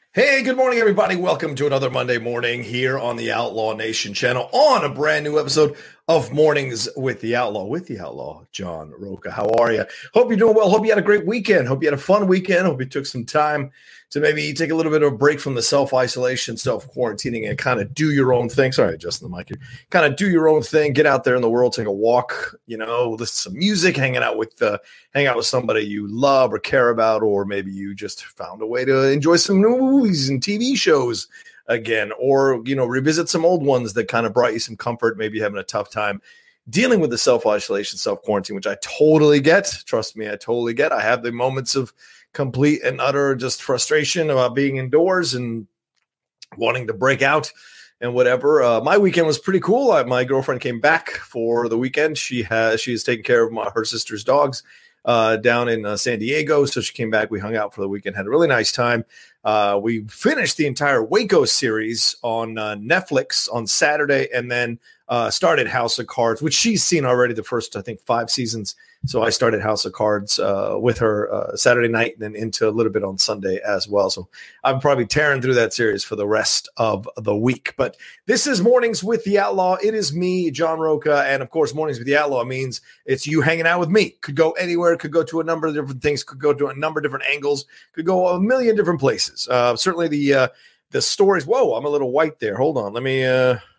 Hey, good morning, everybody. Welcome to another Monday morning here on the Outlaw Nation channel on a brand new episode of Mornings with the Outlaw, John Rocha. How are you? Hope you're doing well. Hope you had a great weekend. Hope you had a fun weekend. Hope you took some time to maybe take a little bit of a break from the self-isolation, self-quarantining, and kind of do your own thing. Sorry, adjusting the mic here. Kind of do your own thing. Get out there in the world, take a walk, listen to some music, hang out with somebody you love or care about, or maybe you just found a way to enjoy some new movies and TV shows again, or, revisit some old ones that kind of brought you some comfort, maybe having a tough time dealing with the self-isolation, self-quarantine, which I totally get. Trust me, I totally get. I have the moments of complete and utter just frustration about being indoors and wanting to break out and whatever. My weekend was pretty cool. My girlfriend came back for the weekend. She is taking care of her sister's dogs down in San Diego. So she came back. We hung out for the weekend, had a really nice time. We finished the entire Waco series on Netflix on Saturday, and then started House of Cards, which she's seen already the first, I think, 5 seasons. So I started House of Cards with her Saturday night and then into a little bit on Sunday as well. So I'm probably tearing through that series for the rest of the week. But this is Mornings with the Outlaw. It is me, John Rocha. And, of course, Mornings with the Outlaw means it's you hanging out with me. Could go anywhere. Could go to a number of different things. Could go to a number of different angles. Could go a million different places. Certainly the stories. Whoa, I'm a little white there. Hold on. Let me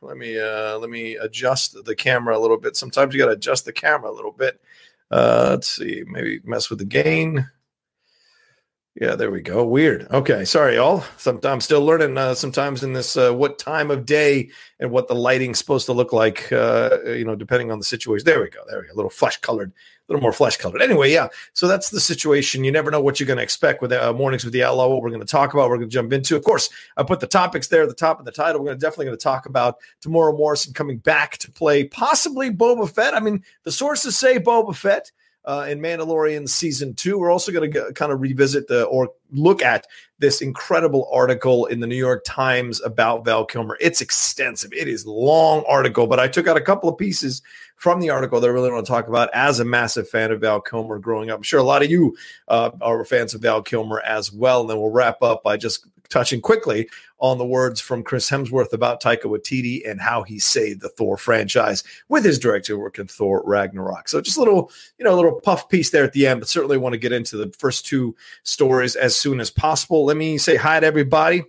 adjust the camera a little bit. Sometimes you got to adjust the camera a little bit. Let's see, maybe mess with the gain. Yeah, there we go. Weird. Okay, sorry, y'all. I'm still learning sometimes in this what time of day and what the lighting's supposed to look like, depending on the situation. There we go. A little more flesh colored. Anyway, yeah. So that's the situation. You never know what you're going to expect with Mornings with the Outlaw, what we're going to talk about, we're going to jump into. Of course, I put the topics there at the top of the title. We're definitely going to talk about Temuera Morrison coming back to play possibly Boba Fett. I mean, the sources say Boba Fett in Mandalorian season 2. We're also going to kind of revisit or look at this incredible article in the New York Times about Val Kilmer. It's extensive. It is a long article, but I took out a couple of pieces from the article that I really want to talk about as a massive fan of Val Kilmer growing up. I'm sure a lot of you are fans of Val Kilmer as well. And then we'll wrap up by just touching quickly on the words from Chris Hemsworth about Taika Waititi and how he saved the Thor franchise with his director work in Thor Ragnarok. So just a little puff piece there at the end, but certainly want to get into the first 2 stories as soon as possible. Let me say hi to everybody.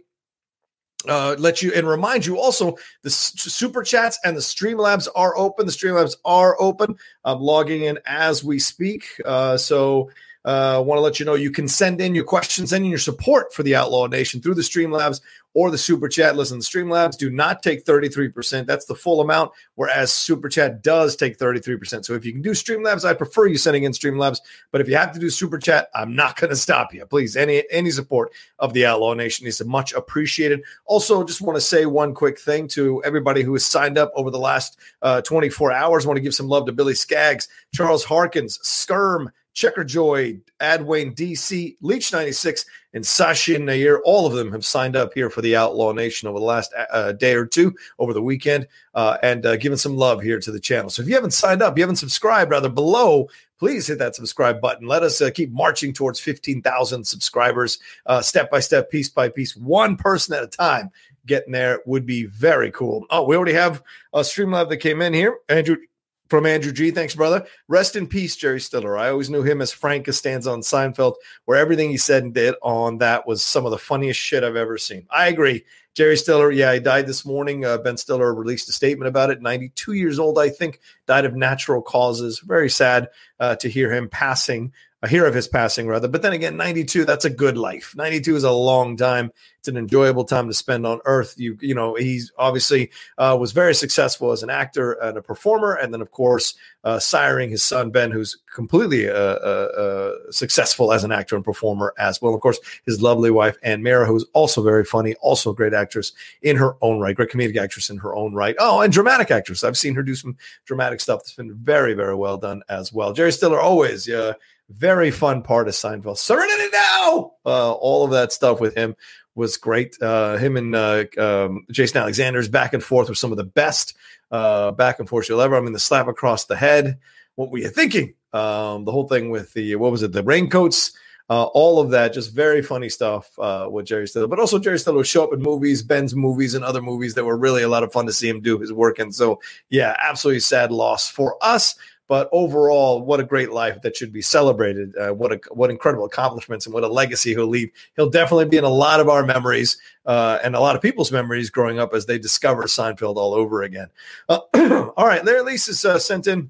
Remind you also the super chats and the Streamlabs are open. I'm logging in as we speak. So I want to let you know you can send in your questions, send in your support for the Outlaw Nation through the Streamlabs or the Super Chat. Listen, the Streamlabs do not take 33%. That's the full amount, whereas Super Chat does take 33%. So if you can do Streamlabs, I prefer you sending in Streamlabs. But if you have to do Super Chat, I'm not going to stop you. Please, any support of the Outlaw Nation is much appreciated. Also, just want to say one quick thing to everybody who has signed up over the last 24 hours. I want to give some love to Billy Skaggs, Charles Harkins, Skirm, Checkerjoy, Adwayne DC, Leech 96, and Sashin Nair. All of them have signed up here for the Outlaw Nation over the last day or two, over the weekend, and given some love here to the channel. So if you haven't signed up, you haven't subscribed, rather below, please hit that subscribe button. Let us keep marching towards 15,000 subscribers, step by step, piece by piece, one person at a time. Getting there would be very cool. Oh, we already have a Streamlab that came in here. Andrew G. Thanks, brother. Rest in peace, Jerry Stiller. I always knew him as Frank Costanza on Seinfeld, where everything he said and did on that was some of the funniest shit I've ever seen. I agree. Jerry Stiller, he died this morning. Ben Stiller released a statement about it. 92 years old, I think, died of natural causes. Very sad to hear him passing. Hear of his passing, rather. But then again, 92, that's a good life. 92 is a long time. It's an enjoyable time to spend on Earth. He's obviously was very successful as an actor and a performer. And then, of course, siring his son, Ben, who's completely successful as an actor and performer as well. Of course, his lovely wife, Ann Mara, who's also very funny, also a great actress in her own right, great comedic actress in her own right. Oh, and dramatic actress. I've seen her do some dramatic stuff that's been very, very well done as well. Jerry Stiller, always, very fun part of Seinfeld. Serenity Now! All of that stuff with him was great. Him and Jason Alexander's back and forth were some of the best back and forth you'll ever. I mean, the slap across the head. What were you thinking? The whole thing with the raincoats. All of that, just very funny stuff with Jerry Stiller. But also Jerry Stiller would show up in movies, Ben's movies, and other movies that were really a lot of fun to see him do his work. And so, yeah, absolutely sad loss for us. But overall, what a great life that should be celebrated. What incredible accomplishments and what a legacy he'll leave. He'll definitely be in a lot of our memories and a lot of people's memories growing up as they discover Seinfeld all over again. All right, Larry Lease has sent in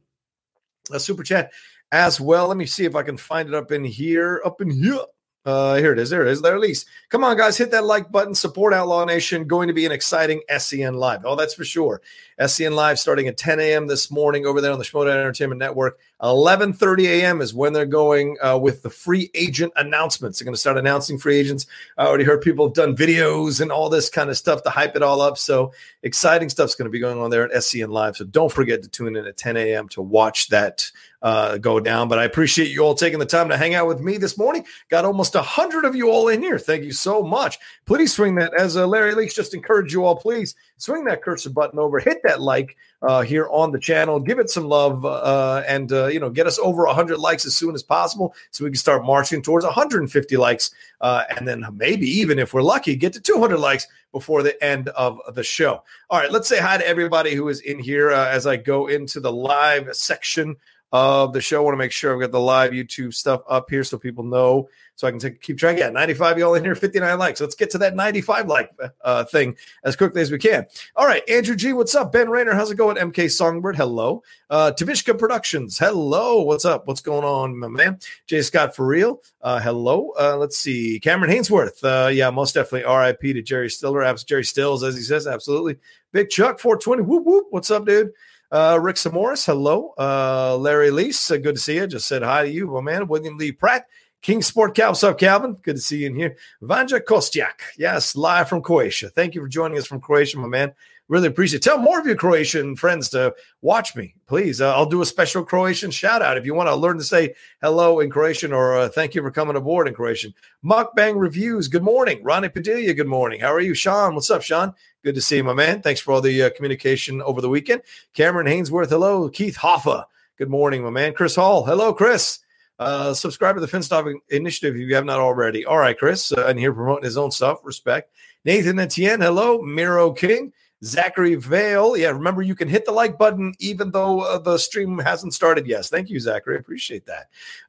a super chat as well. Let me see if I can find it up in here. Here it is. There it is. Larry Lease. Come on, guys. Hit that like button. Support Outlaw Nation. Going to be an exciting SCN Live. Oh, that's for sure. SCN Live starting at 10 a.m. this morning over there on the Schmoedown Entertainment Network. 11:30 a.m. is when they're going with the free agent announcements. They're going to start announcing free agents. I already heard people have done videos and all this kind of stuff to hype it all up. So exciting stuff's going to be going on there at SCN Live. So don't forget to tune in at 10 a.m. to watch that go down. But I appreciate you all taking the time to hang out with me this morning. Got almost 100 of you all in here. Thank you so much. Please swing that, as Larry Leaks just encouraged you all, please swing that cursor button over, hit that like here on the channel, give it some love, and get us over 100 likes as soon as possible so we can start marching towards 150 likes, and then maybe even if we're lucky, get to 200 likes before the end of the show. All right, let's say hi to everybody who is in here as I go into the live section of the show. I want to make sure I've got the live YouTube stuff up here so people know, so I can keep track. Yeah, 95 y'all in here, 59 likes. Let's get to that 95 like thing as quickly as we can. All right, Andrew G, what's up? Ben Rayner, how's it going? MK Songbird, hello. Tavishka Productions, hello. What's up? What's going on, my man? J. Scott for real, hello. Let's see. Cameron Hainsworth, yeah, most definitely RIP to Jerry Stiller. Jerry Stills, as he says, absolutely. Big Chuck 420, whoop whoop. What's up, dude? Rick Samoris, hello. Larry Lease, good to see you. Just said hi to you, my man. William Lee Pratt, King Sport Cow. What's up, Calvin? Good to see you in here. Vanja Kostiak, yes, live from Croatia. Thank you for joining us from Croatia, my man. Really appreciate it. Tell more of your Croatian friends to watch me, please. I'll do a special Croatian shout out if you want to learn to say hello in Croatian or thank you for coming aboard in Croatian. Mukbang Reviews, good morning. Ronnie Padilla, good morning. How are you? Sean, what's up, Sean? Good to see you, my man. Thanks for all the communication over the weekend. Cameron Hainsworth, hello. Keith Hoffa, good morning, my man. Chris Hall, hello, Chris. Subscribe to the Finstock Initiative if you have not already. All right, Chris, and here promoting his own stuff. Respect. Nathan Etienne, hello. Miro King. Zachary Vale. Yeah, remember, you can hit the like button even though the stream hasn't started. Yes, thank you, Zachary. Appreciate that.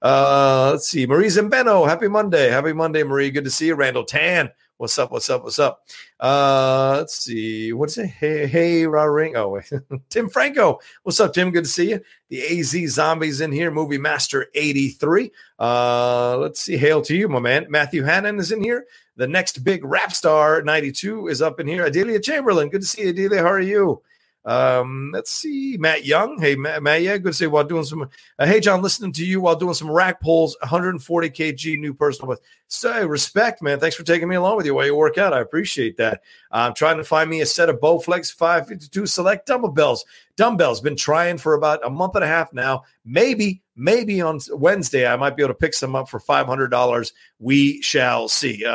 Let's see. Marie Zembeno, happy Monday. Happy Monday, Marie. Good to see you. Randall Tan. What's up? What's up? What's up? Let's see. What is it? Hey, Ring. Oh, wait. Tim Franco. What's up, Tim? Good to see you. The AZ Zombies in here. Movie Master 83. Let's see. Hail to you, my man. Matthew Hannon is in here. The next big rap star 92 is up in here. Adelia Chamberlain. Good to see you, Adelia. How are you? Let's see. Matt Young. Hey, Matt. Yeah, good to see you while doing some. Hey, John, listening to you while doing some rack pulls. 140 kg new personal best. So respect, man. Thanks for taking me along with you while you work out. I appreciate that. I'm trying to find me a set of Bowflex 552 Select dumbbells. Been trying for about a month and a half now. Maybe on Wednesday I might be able to pick some up for $500. We shall see.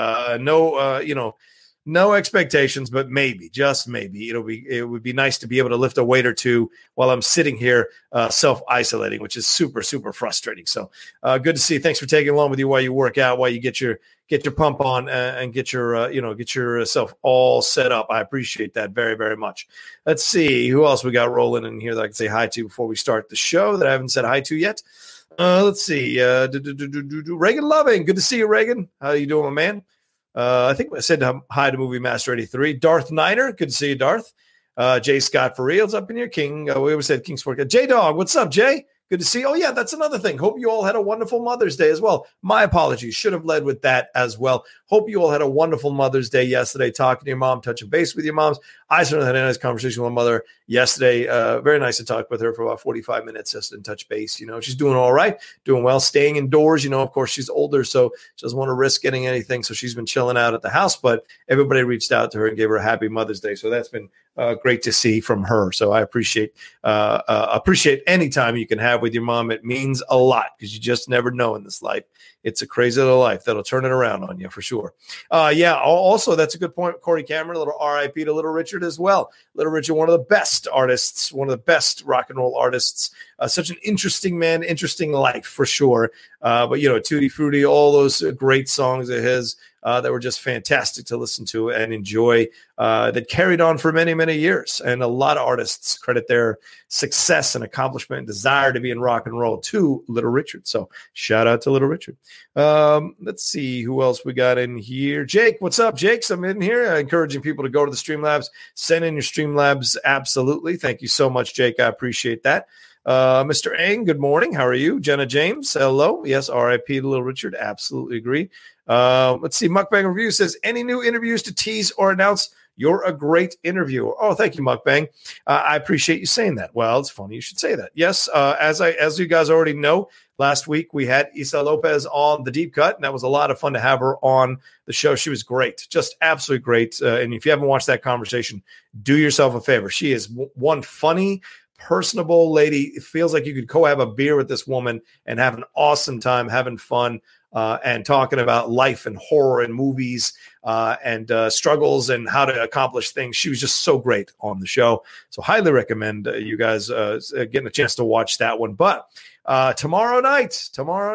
No expectations, but maybe, just maybe, it would be nice to be able to lift a weight or two while I'm sitting here self-isolating, which is super, super frustrating. So good to see you. Thanks for taking along with you while you work out, while you get your pump on and get yourself all set up. I appreciate that very, very much. Let's see who else we got rolling in here that I can say hi to before we start the show that I haven't said hi to yet. Let's see. Reagan Loving. Good to see you, Reagan. How you doing, my man? I think I said hi to Movie Master 83. Darth Niner, good to see you, Darth. Jay Scott for reals up in here. King, we always said King Sport. J Dog, what's up, Jay? Good to see you. Oh, yeah, that's another thing. Hope you all had a wonderful Mother's Day as well. My apologies. Should have led with that as well. Hope you all had a wonderful Mother's Day yesterday, talking to your mom, touching base with your moms. I certainly had a nice conversation with my mother yesterday. Very nice to talk with her for about 45 minutes just and touch base. She's doing all right, doing well, staying indoors. Of course, she's older, so she doesn't want to risk getting anything. So she's been chilling out at the house, but everybody reached out to her and gave her a happy Mother's Day. So that's been great to see from her. So I appreciate any time you can have with your mom. It means a lot because you just never know in this life. It's a crazy little life that'll turn it around on you for sure. Yeah. Also, that's a good point. Corey Cameron, a little RIP to Little Richard as well. Little Richard, one of the best best artists, one of the best rock and roll artists. Such an interesting man, interesting life for sure. But, Tutti Frutti, all those great songs of his that were just fantastic to listen to and enjoy, that carried on for many, many years. And a lot of artists credit their success and accomplishment and desire to be in rock and roll to Little Richard. So shout out to Little Richard. Let's see who else we got in here. Jake, what's up, Jake? I'm in here encouraging people to go to the Streamlabs. Send in your Streamlabs. Absolutely. Thank you so much, Jake. I appreciate that. Mr. Ang, good morning. How are you? Jenna James, hello. Yes, RIP to Little Richard. Absolutely agree. Let's see. Mukbang Review says, any new interviews to tease or announce? You're a great interviewer. Oh, thank you, Mukbang. I appreciate you saying that. Well, it's funny you should say that. Yes, as you guys already know, last week we had Isa Lopez on the Deep Cut, and that was a lot of fun to have her on the show. She was great, just absolutely great. And if you haven't watched that conversation, do yourself a favor. She is one funny, personable lady. It feels like you could go have a beer with this woman and have an awesome time, having fun, and talking about life and horror and movies and struggles and how to accomplish things. She was just so great on the show. So highly recommend you guys getting a chance to watch that one. But tomorrow night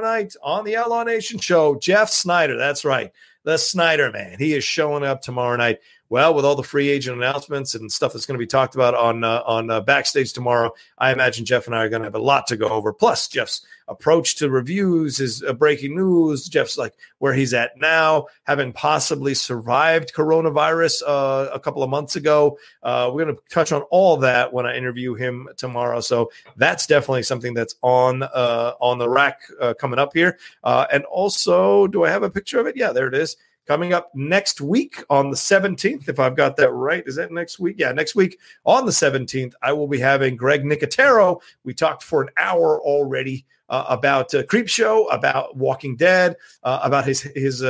on the Outlaw Nation show, Jeff Snyder, that's right, the Snyder Man. He is showing up tomorrow night. Well, with all the free agent announcements and stuff that's going to be talked about on Backstage tomorrow, I imagine Jeff and I are going to have a lot to go over. Plus, Jeff's approach to reviews, his breaking news, Jeff's like where he's at now, having possibly survived coronavirus a couple of months ago. We're going to touch on all that when I interview him tomorrow. So that's definitely something that's on the rack coming up here. And also, do I have a picture of it? Yeah, there it is. Coming up next week on the 17th, if I've got that right. Is that next week? Yeah, next week on the 17th, I will be having Greg Nicotero. We talked for an hour already about Creepshow, about Walking Dead, about his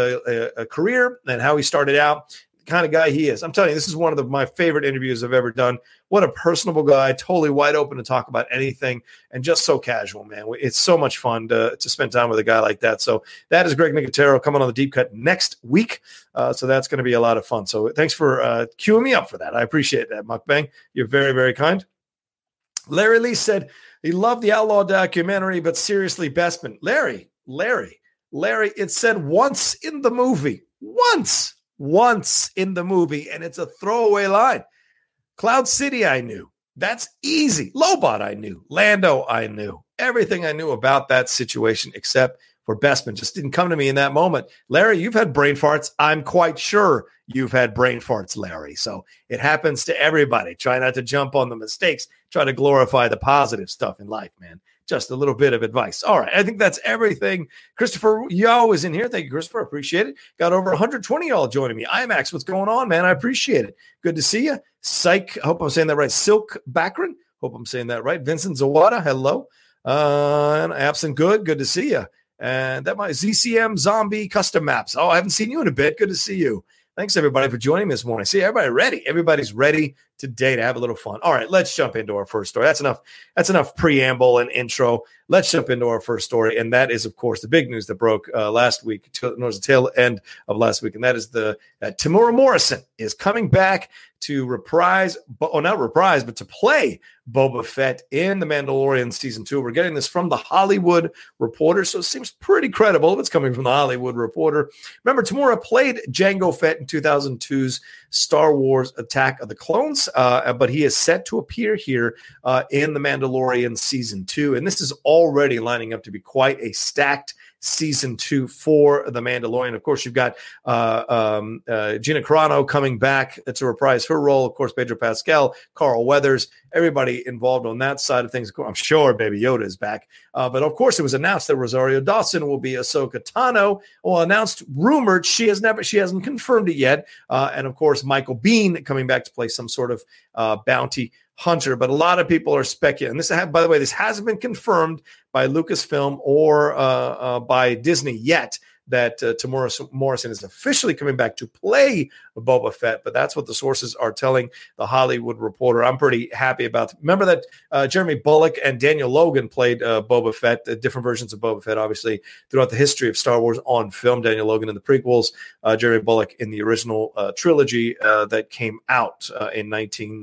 career and how he started out, the kind of guy he is. I'm telling you, this is one of my favorite interviews I've ever done. What a personable guy, totally wide open to talk about anything and just so casual, man. It's so much fun to spend time with a guy like that. So that is Greg Nicotero coming on the Deep Cut next week. So that's going to be a lot of fun. So thanks for queuing me up for that. I appreciate that, Mukbang. You're very, very kind. Larry Lee said he loved the Outlaw documentary, but seriously, Bestman. Larry, it said once in the movie. Once in the movie, and it's a throwaway line. Cloud City, I knew. That's easy. Lobot, I knew. Lando, I knew. Everything I knew about that situation except for Bestman just didn't come to me in that moment. Larry, you've had brain farts. I'm quite sure you've had brain farts, Larry. So it happens to everybody. Try not to jump on the mistakes. Try to glorify the positive stuff in life, man. Just a little bit of advice. All right. I think that's everything. Christopher Yo is in here. Thank you, Christopher. Appreciate it. Got over 120 y'all joining me. IMAX, what's going on, man? I appreciate it. Good to see you. Psych. I hope I'm saying that right. Silk Bakran. Hope I'm saying that right. Vincent Zawada. Hello. And Absent Good. Good to see you. And that might ZCM Zombie Custom Maps. Oh, I haven't seen you in a bit. Good to see you. Thanks, everybody, for joining me this morning. See, everybody ready. Everybody's ready today to have a little fun. All right, let's jump into our first story. That's enough preamble and intro. Let's jump into our first story, and that is, of course, the big news that broke last week, towards the tail end of last week, and that is Temuera Morrison is coming back to to play Boba Fett in The Mandalorian Season 2. We're getting this from The Hollywood Reporter, so it seems pretty credible if it's coming from The Hollywood Reporter. Remember, Temuera played Jango Fett in 2002's Star Wars Attack of the Clones, but he is set to appear here in The Mandalorian Season 2, and this is already lining up to be quite a stacked Season 2 for The Mandalorian. Of course, you've got Gina Carano coming back to reprise her role. Of course, Pedro Pascal, Carl Weathers, everybody involved on that side of things. I'm sure Baby Yoda is back. But of course, it was announced that Rosario Dawson will be Ahsoka Tano. Well, announced, rumored. She hasn't confirmed it yet. And of course, Michael Biehn coming back to play some sort of bounty hunter. But a lot of people are speculating. This, by the way, this hasn't been confirmed by Lucasfilm or by Disney yet, that Temuera Morrison is officially coming back to play Boba Fett, but that's what the sources are telling The Hollywood Reporter. I'm pretty happy about it. Remember that Jeremy Bulloch and Daniel Logan played Boba Fett, different versions of Boba Fett, obviously, throughout the history of Star Wars on film. Daniel Logan in the prequels, Jeremy Bulloch in the original trilogy that came out in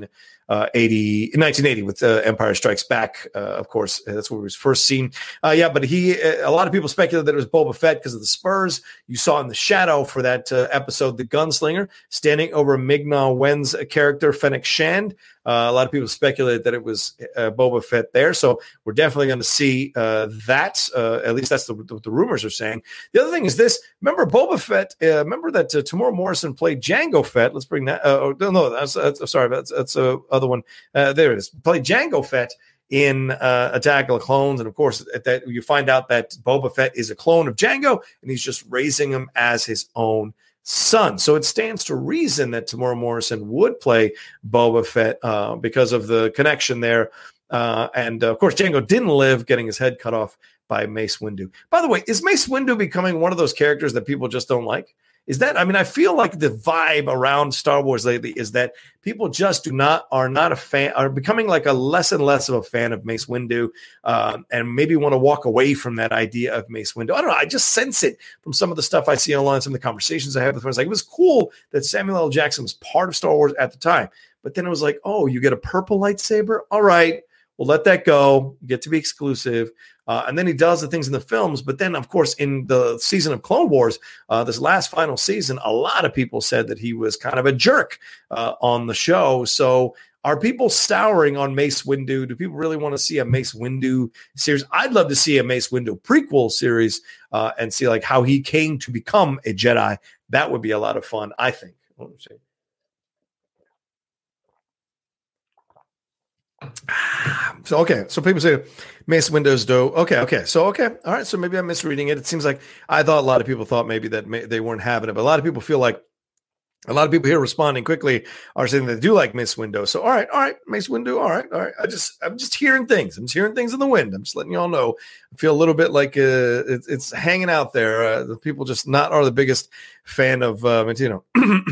1980 with Empire Strikes Back. Of course, that's where he was first seen. But a lot of people speculated that it was Boba Fett because of the spurs you saw in the shadow for that episode, The Gunslinger, standing over Ming-Na Wen's character, Fennec Shand. A lot of people speculated that it was Boba Fett there. So we're definitely going to see that. At least that's what the rumors are saying. The other thing is this. Remember Boba Fett? Remember that Tamora Morrison played Jango Fett. Let's bring that. That's other one. There it is. Played Jango Fett in Attack of the Clones. And of course, that you find out that Boba Fett is a clone of Jango, and he's just raising him as his own son. So it stands to reason that Tamora Morrison would play Boba Fett because of the connection there. And of course, Jango didn't live, getting his head cut off by Mace Windu. By the way, is Mace Windu becoming one of those characters that people just don't like? Is that, I mean, I feel like the vibe around Star Wars lately is that people just are not a fan, are becoming like a less and less of a fan of Mace Windu, and maybe want to walk away from that idea of Mace Windu. I don't know. I just sense it from some of the stuff I see online, some of the conversations I have with friends. Like, it was cool that Samuel L. Jackson was part of Star Wars at the time, but then it was like, oh, you get a purple lightsaber? All right, we'll let that go. You get to be exclusive. And then he does the things in the films. But then, of course, in the season of Clone Wars, this last final season, a lot of people said that he was kind of a jerk on the show. So are people souring on Mace Windu? Do people really want to see a Mace Windu series? I'd love to see a Mace Windu prequel series and see like how he came to become a Jedi. That would be a lot of fun, I think. Let me see. So people say Mace Windu's dope. Okay, all right. So maybe I'm misreading it. It seems like I thought a lot of people thought maybe that they weren't having it, but a lot of people feel like a lot of people here responding quickly are saying they do like Mace Windu. So all right, Mace Windu, all right. I'm just hearing things. I'm just hearing things in the wind. I'm just letting y'all know. I feel a little bit like it's hanging out there. The people just not are the biggest fan of Mantino.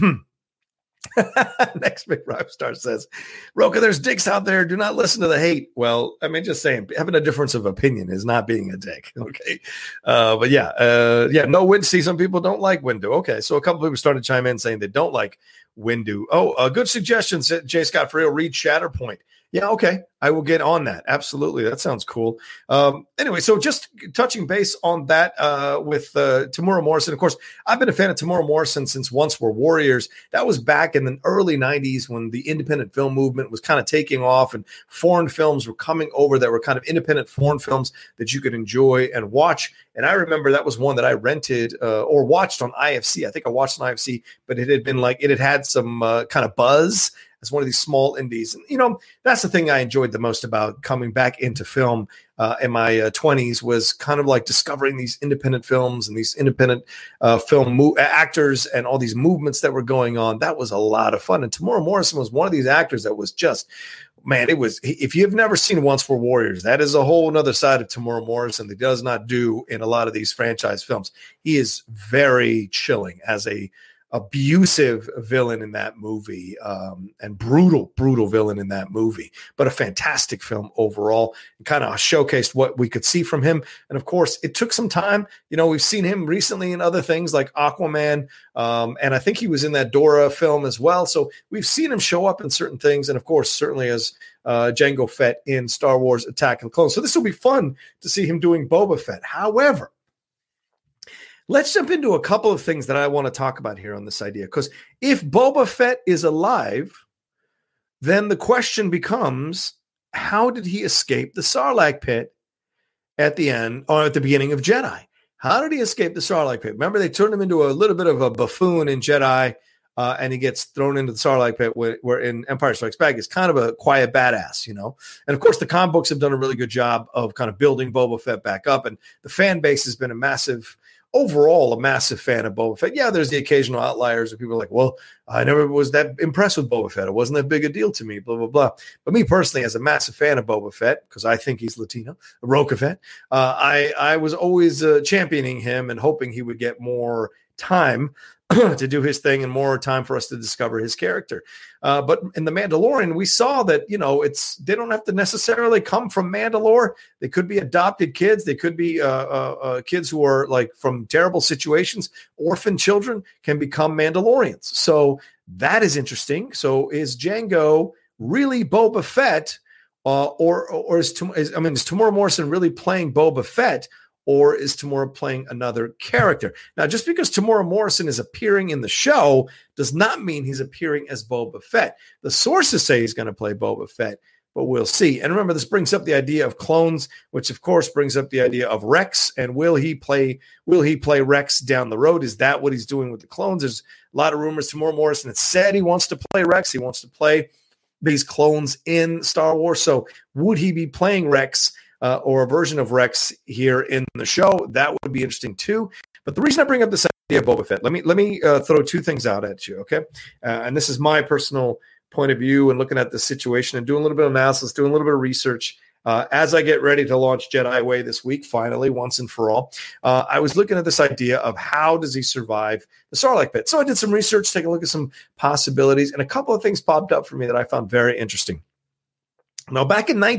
Next big rock star says, Roka, there's dicks out there. Do not listen to the hate. Well, I mean, just saying, having a difference of opinion is not being a dick. Okay. No Windu. See, some people don't like Windu. Okay. So a couple people started to chime in saying they don't like Windu. Oh, a good suggestion, J. Scott Friel, read Shatterpoint. Yeah, okay. I will get on that. Absolutely. That sounds cool. Anyway, so just touching base on that with Tamora Morrison. Of course, I've been a fan of Tamora Morrison since Once Were Warriors. That was back in the early 90s when the independent film movement was kind of taking off and foreign films were coming over that were kind of independent foreign films that you could enjoy and watch. And I remember that was one that I rented or watched on IFC. I think I watched on IFC, but it had been like, it had some kind of buzz as one of these small indies. And, you know, that's the thing I enjoyed the most about coming back into film in my 20s was kind of like discovering these independent films and these independent film actors and all these movements that were going on. That was a lot of fun. And Tamora Morrison was one of these actors that was just, man, it was, if you've never seen Once Were Warriors, that is a whole nother side of Tamora Morrison that does not do in a lot of these franchise films. He is very chilling as a abusive villain in that movie, and brutal villain in that movie, but a fantastic film overall, and kind of showcased what we could see from him. And of course, it took some time. You know, we've seen him recently in other things like Aquaman, and I think he was in that Dora film as well. So we've seen him show up in certain things, and of course, certainly as Jango Fett in Star Wars Attack of the Clones. So this will be fun to see him doing Boba Fett. However, let's jump into a couple of things that I want to talk about here on this idea. Because if Boba Fett is alive, then the question becomes, how did he escape the Sarlacc pit at the end or at the beginning of Jedi? How did he escape the Sarlacc pit? Remember, they turned him into a little bit of a buffoon in Jedi, and he gets thrown into the Sarlacc pit where in Empire Strikes Back is kind of a quiet badass, you know? And of course, the comic books have done a really good job of kind of building Boba Fett back up. And the fan base has been overall a massive fan of Boba Fett. Yeah, there's the occasional outliers of people like, well, I never was that impressed with Boba Fett. It wasn't that big a deal to me, blah, blah, blah. But me personally, as a massive fan of Boba Fett, because I think he's Latino, Roka Fett, I was always championing him and hoping he would get more time to do his thing and more time for us to discover his character. But in The Mandalorian, we saw that, you know, they don't have to necessarily come from Mandalore. They could be adopted kids. They could be kids who are like from terrible situations. Orphan children can become Mandalorians. So that is interesting. So is Jango really Boba Fett, or is Temuera Morrison really playing Boba Fett, or is Temuera playing another character? Now, just because Temuera Morrison is appearing in the show does not mean he's appearing as Boba Fett. The sources say he's going to play Boba Fett, but we'll see. And remember, this brings up the idea of clones, which of course brings up the idea of Rex. And will he play Rex down the road? Is that what he's doing with the clones? There's a lot of rumors. Temuera Morrison has said he wants to play Rex. He wants to play these clones in Star Wars. So would he be playing Rex? Or a version of Rex here in the show? That would be interesting too. But the reason I bring up this idea of Boba Fett, let me throw two things out at you, okay? And this is my personal point of view and looking at the situation and doing a little bit of analysis, doing a little bit of research as I get ready to launch Jedi Way this week, finally, once and for all. I was looking at this idea of how does he survive the Sarlacc pit. So I did some research, take a look at some possibilities, and a couple of things popped up for me that I found very interesting. Now, back in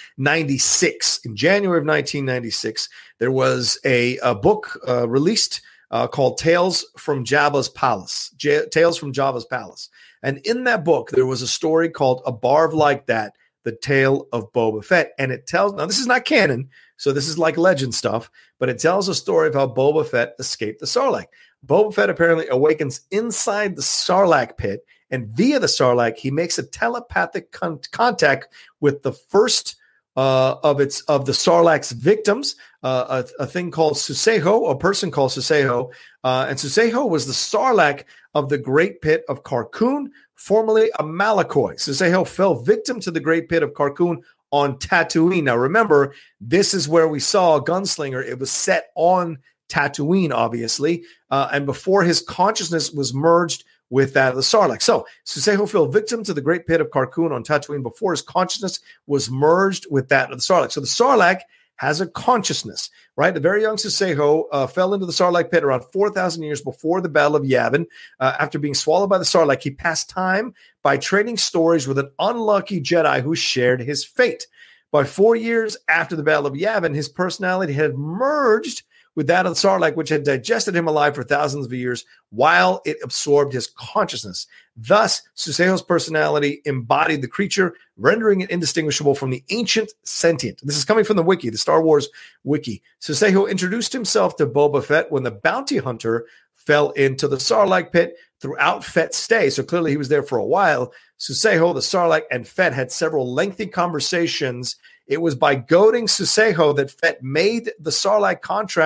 1996, in January of 1996, there was a book released called Tales from Jabba's Palace. Tales from Jabba's Palace. And in that book, there was a story called A Barv Like That, The Tale of Boba Fett. And it tells, now this is not canon, so this is like legend stuff, but it tells a story of how Boba Fett escaped the Sarlacc. Boba Fett apparently awakens inside the Sarlacc pit, and via the Sarlacc, he makes a telepathic contact with the first of the Sarlacc's victims, a thing called Suseho, a person called Suseho. And Suseho was the Sarlacc of the Great Pit of Carkoon, formerly a Malakoi. Suseho fell victim to the Great Pit of Carkoon on Tatooine. Now, remember, this is where we saw Gunslinger. It was set on Tatooine, obviously, and before his consciousness was merged with that of the Sarlacc. So Suseho fell victim to the Great Pit of Carkoon on Tatooine before his consciousness was merged with that of the Sarlacc. So the Sarlacc has a consciousness, right? The very young Suseho fell into the Sarlacc pit around 4,000 years before the Battle of Yavin. After being swallowed by the Sarlacc, he passed time by trading stories with an unlucky Jedi who shared his fate. By 4 years after the Battle of Yavin, his personality had merged with that of the Sarlacc, which had digested him alive for thousands of years while it absorbed his consciousness. Thus, Suseho's personality embodied the creature, rendering it indistinguishable from the ancient sentient. This is coming from the wiki, the Star Wars wiki. Suseho introduced himself to Boba Fett when the bounty hunter fell into the Sarlacc pit throughout Fett's stay. So clearly he was there for a while. Suseho, the Sarlacc, and Fett had several lengthy conversations. It was by goading Suseho that Fett made the Sarlacc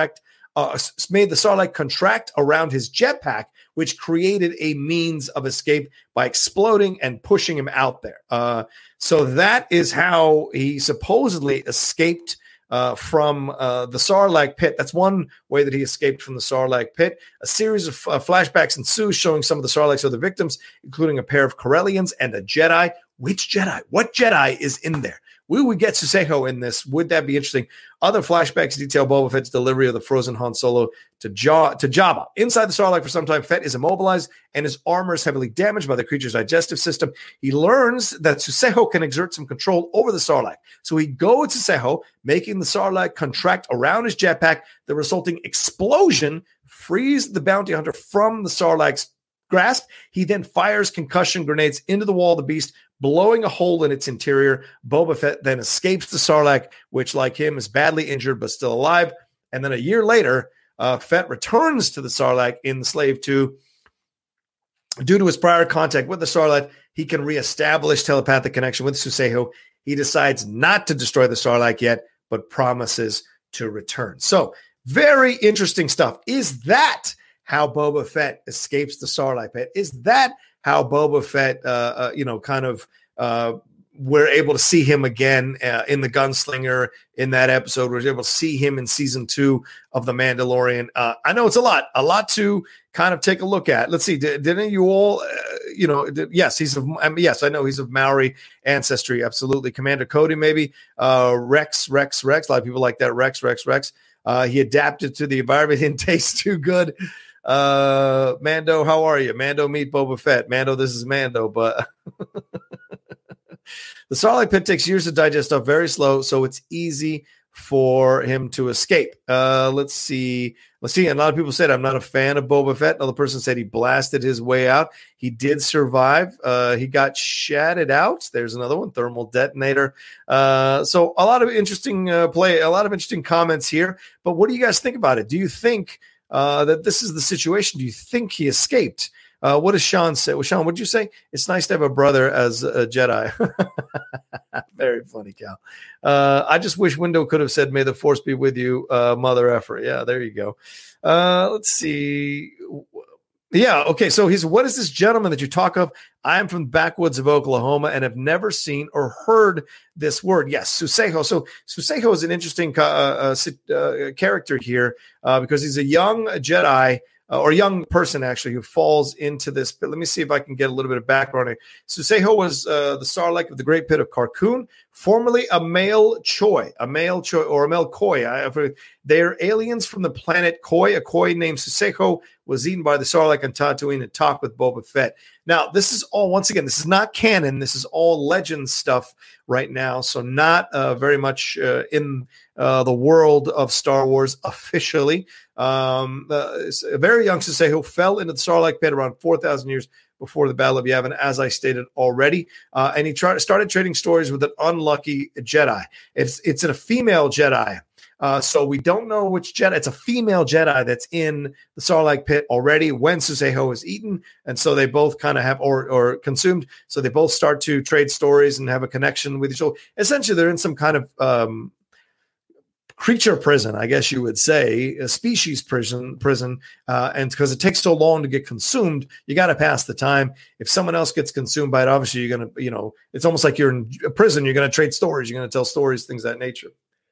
contract around his jetpack, which created a means of escape by exploding and pushing him out there. So that is how he supposedly escaped from the Sarlacc pit. That's one way that he escaped from the Sarlacc pit. A series of flashbacks ensue showing some of the Sarlacc's other victims, including a pair of Corellians and a Jedi. Which Jedi? What Jedi is in there? Will we get Suseho in this? Would that be interesting? Other flashbacks detail Boba Fett's delivery of the frozen Han Solo to Jabba. Inside the Sarlacc for some time, Fett is immobilized and his armor is heavily damaged by the creature's digestive system. He learns that Suseho can exert some control over the Sarlacc. So he goads Suseho, making the Sarlacc contract around his jetpack. The resulting explosion frees the bounty hunter from the Sarlacc's grasp. He then fires concussion grenades into the wall of the beast, blowing a hole in its interior. Boba Fett then escapes the Sarlacc, which, like him, is badly injured but still alive. And then a year later, Fett returns to the Sarlacc in the Slave 2. Due to his prior contact with the Sarlacc, he can reestablish telepathic connection with Suseho. He decides not to destroy the Sarlacc yet, but promises to return. So, very interesting stuff. Is that how Boba Fett escapes the Sarlacc pit? Is that how Boba Fett, we're able to see him again in the Gunslinger in that episode? We're able to see him in season 2 of The Mandalorian. I know it's a lot to kind of take a look at. Let's see. Didn't you all, yes, yes, I know he's of Maori ancestry. Absolutely. Commander Cody, maybe. Rex. A lot of people like that. Rex. He adapted to the environment. Didn't taste too good. Mando, how are you? Mando, meet Boba Fett. Mando, this is Mando, but the Sarlacc pit takes years to digest stuff, very slow, so it's easy for him to escape. Let's see. Let's see. And a lot of people said, I'm not a fan of Boba Fett. Another person said he blasted his way out. He did survive. He got shatted out. There's another one, thermal detonator. So a lot of interesting a lot of interesting comments here. But what do you guys think about it? Do you think that this is the situation? Do you think he escaped? What does Sean say? Well, Sean, what'd you say? It's nice to have a brother as a Jedi. Very funny, Cal. I just wish Window could have said, "May the Force be with you, mother effer." Yeah, there you go. Let's see. Yeah, okay. So what is this gentleman that you talk of? I am from the backwoods of Oklahoma and have never seen or heard this word. Yes, Suseho. So Suseho is an interesting character here because he's a young Jedi. Or a young person, actually, who falls into this pit. Let me see if I can get a little bit of background. Suseho was the Sarlacc of the Great Pit of Carkoon, formerly a male Choi, or a male Koi. They're aliens from the planet Koi. A Koi named Suseho was eaten by the Sarlacc on Tatooine and talked with Boba Fett. Now, this is all, once again, this is not canon. This is all legend stuff right now. So not very much in the world of Star Wars officially. A very young Suseho fell into the Sarlacc pit around 4,000 years before the Battle of Yavin, as I stated already. And he started trading stories with an unlucky Jedi. It's a female Jedi. So we don't know which Jedi. It's a female Jedi that's in the Sarlacc pit already when Suseho is eaten. And so they both kind of have, or consumed. So they both start to trade stories and have a connection with each other. Essentially, they're in some kind of creature prison, I guess you would say, a species prison. And because it takes so long to get consumed, you got to pass the time. If someone else gets consumed by it, obviously you're going to, it's almost like you're in a prison. You're going to trade stories. You're going to tell stories, things of that nature.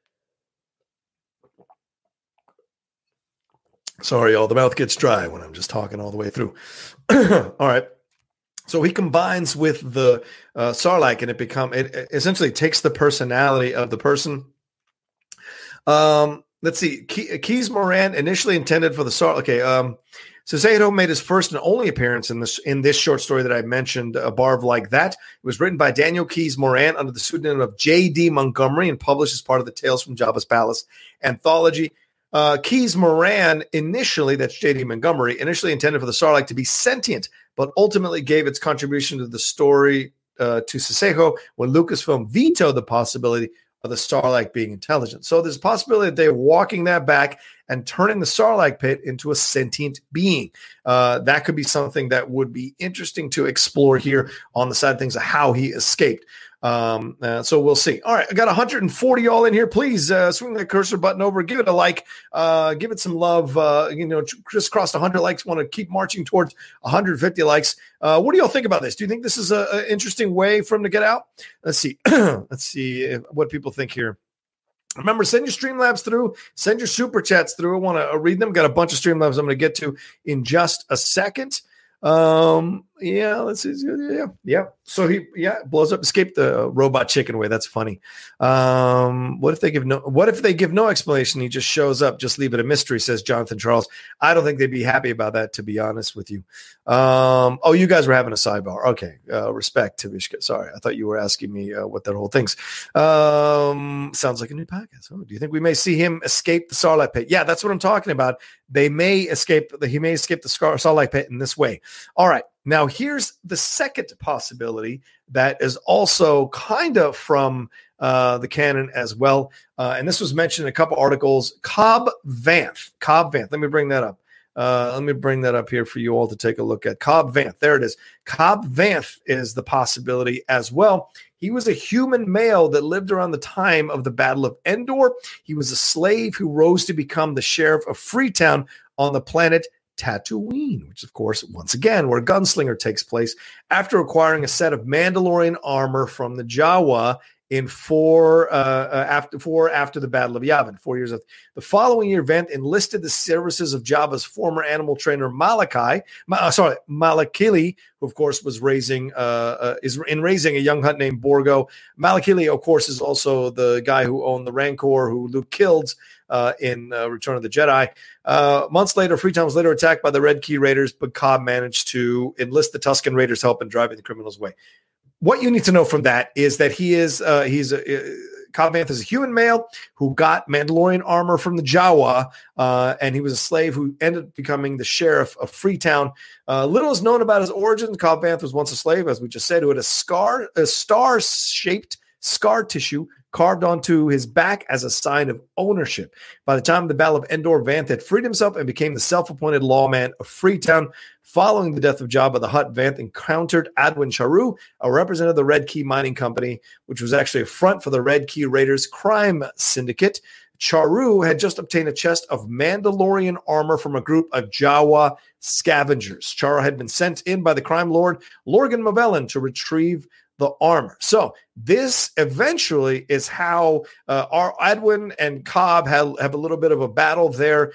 Sorry, y'all. The mouth gets dry when I'm just talking all the way through. All right. So he combines with the Sarlacc, and it essentially takes the personality of the person. Let's see. Keyes Moran, initially intended for the Sarlacc. Okay. Suseho made his first and only appearance in this short story that I mentioned, A Barb Like That. It was written by Daniel Keyes Moran under the pseudonym of J.D. Montgomery and published as part of the Tales from Jabba's Palace anthology. Keyes Moran that's J.D. Montgomery, initially intended for the Sarlacc to be sentient, but ultimately gave its contribution to the story to Suseho when Lucasfilm vetoed the possibility of the Sarlacc being intelligent. So there's a possibility that they're walking that back and turning the Sarlacc pit into a sentient being. That could be something that would be interesting to explore here on the side of things of how he escaped. So we'll see. All right, I got 140 all in here. Please swing that cursor button over, give it a like, give it some love. Chris crossed 100 likes. Want to keep marching towards 150 likes. What do y'all think about this? Do you think this is an interesting way for him to get out? Let's see. Let's see what people think here. Remember, send your Streamlabs through. Send your Super Chats through. I want to read them. Got a bunch of Streamlabs I'm going to get to in just a second. Let's see. Yeah. So he blows up, escaped the robot chicken way. That's funny. What if they give no explanation? He just shows up, just leave it a mystery, says Jonathan Charles. I don't think they'd be happy about that, to be honest with you. You guys were having a sidebar. Okay. Respect, Tavishka. Sorry. I thought you were asking me what that whole thing's. Sounds like a new podcast. Oh, do you think we may see him escape the Sarlacc pit? Yeah, that's what I'm talking about. He may escape the Sarlacc pit in this way. All right. Now, here's the second possibility that is also kind of from the canon as well. And this was mentioned in a couple articles. Cobb Vanth. Let me bring that up. Let me bring that up here for you all to take a look at. Cobb Vanth. There it is. Cobb Vanth is the possibility as well. He was a human male that lived around the time of the Battle of Endor. He was a slave who rose to become the sheriff of Freetown on the planet Tatooine, which, of course, once again, where Gunslinger takes place, after acquiring a set of Mandalorian armor from the Jawa after the Battle of Yavin, 4 years after. The following year, Vanth enlisted the services of Jabba's former animal trainer Malakili, who of course was raising a young hunt named Borgo. Malakili, of course, is also the guy who owned the Rancor, who Luke killed in Return of the Jedi. Months later, Freetown was later attacked by the Red Key Raiders, but Cobb managed to enlist the Tusken Raiders' help in driving the criminals away. What you need to know from that is that Cobb Vanth is a human male who got Mandalorian armor from the Jawa, and he was a slave who ended up becoming the sheriff of Freetown. Little is known about his origins. Cobb Vanth was once a slave, as we just said, who had a star-shaped scar tissue carved onto his back as a sign of ownership. By the time of the Battle of Endor, Vanth had freed himself and became the self-appointed lawman of Freetown. Following the death of Jabba the Hutt, Vanth encountered Adwin Charu, a representative of the Red Key Mining Company, which was actually a front for the Red Key Raiders crime syndicate. Charu had just obtained a chest of Mandalorian armor from a group of Jawa scavengers. Charu had been sent in by the crime lord Lorgan Movellan to retrieve the armor. So this eventually is how our Adwin and Cobb have a little bit of a battle there,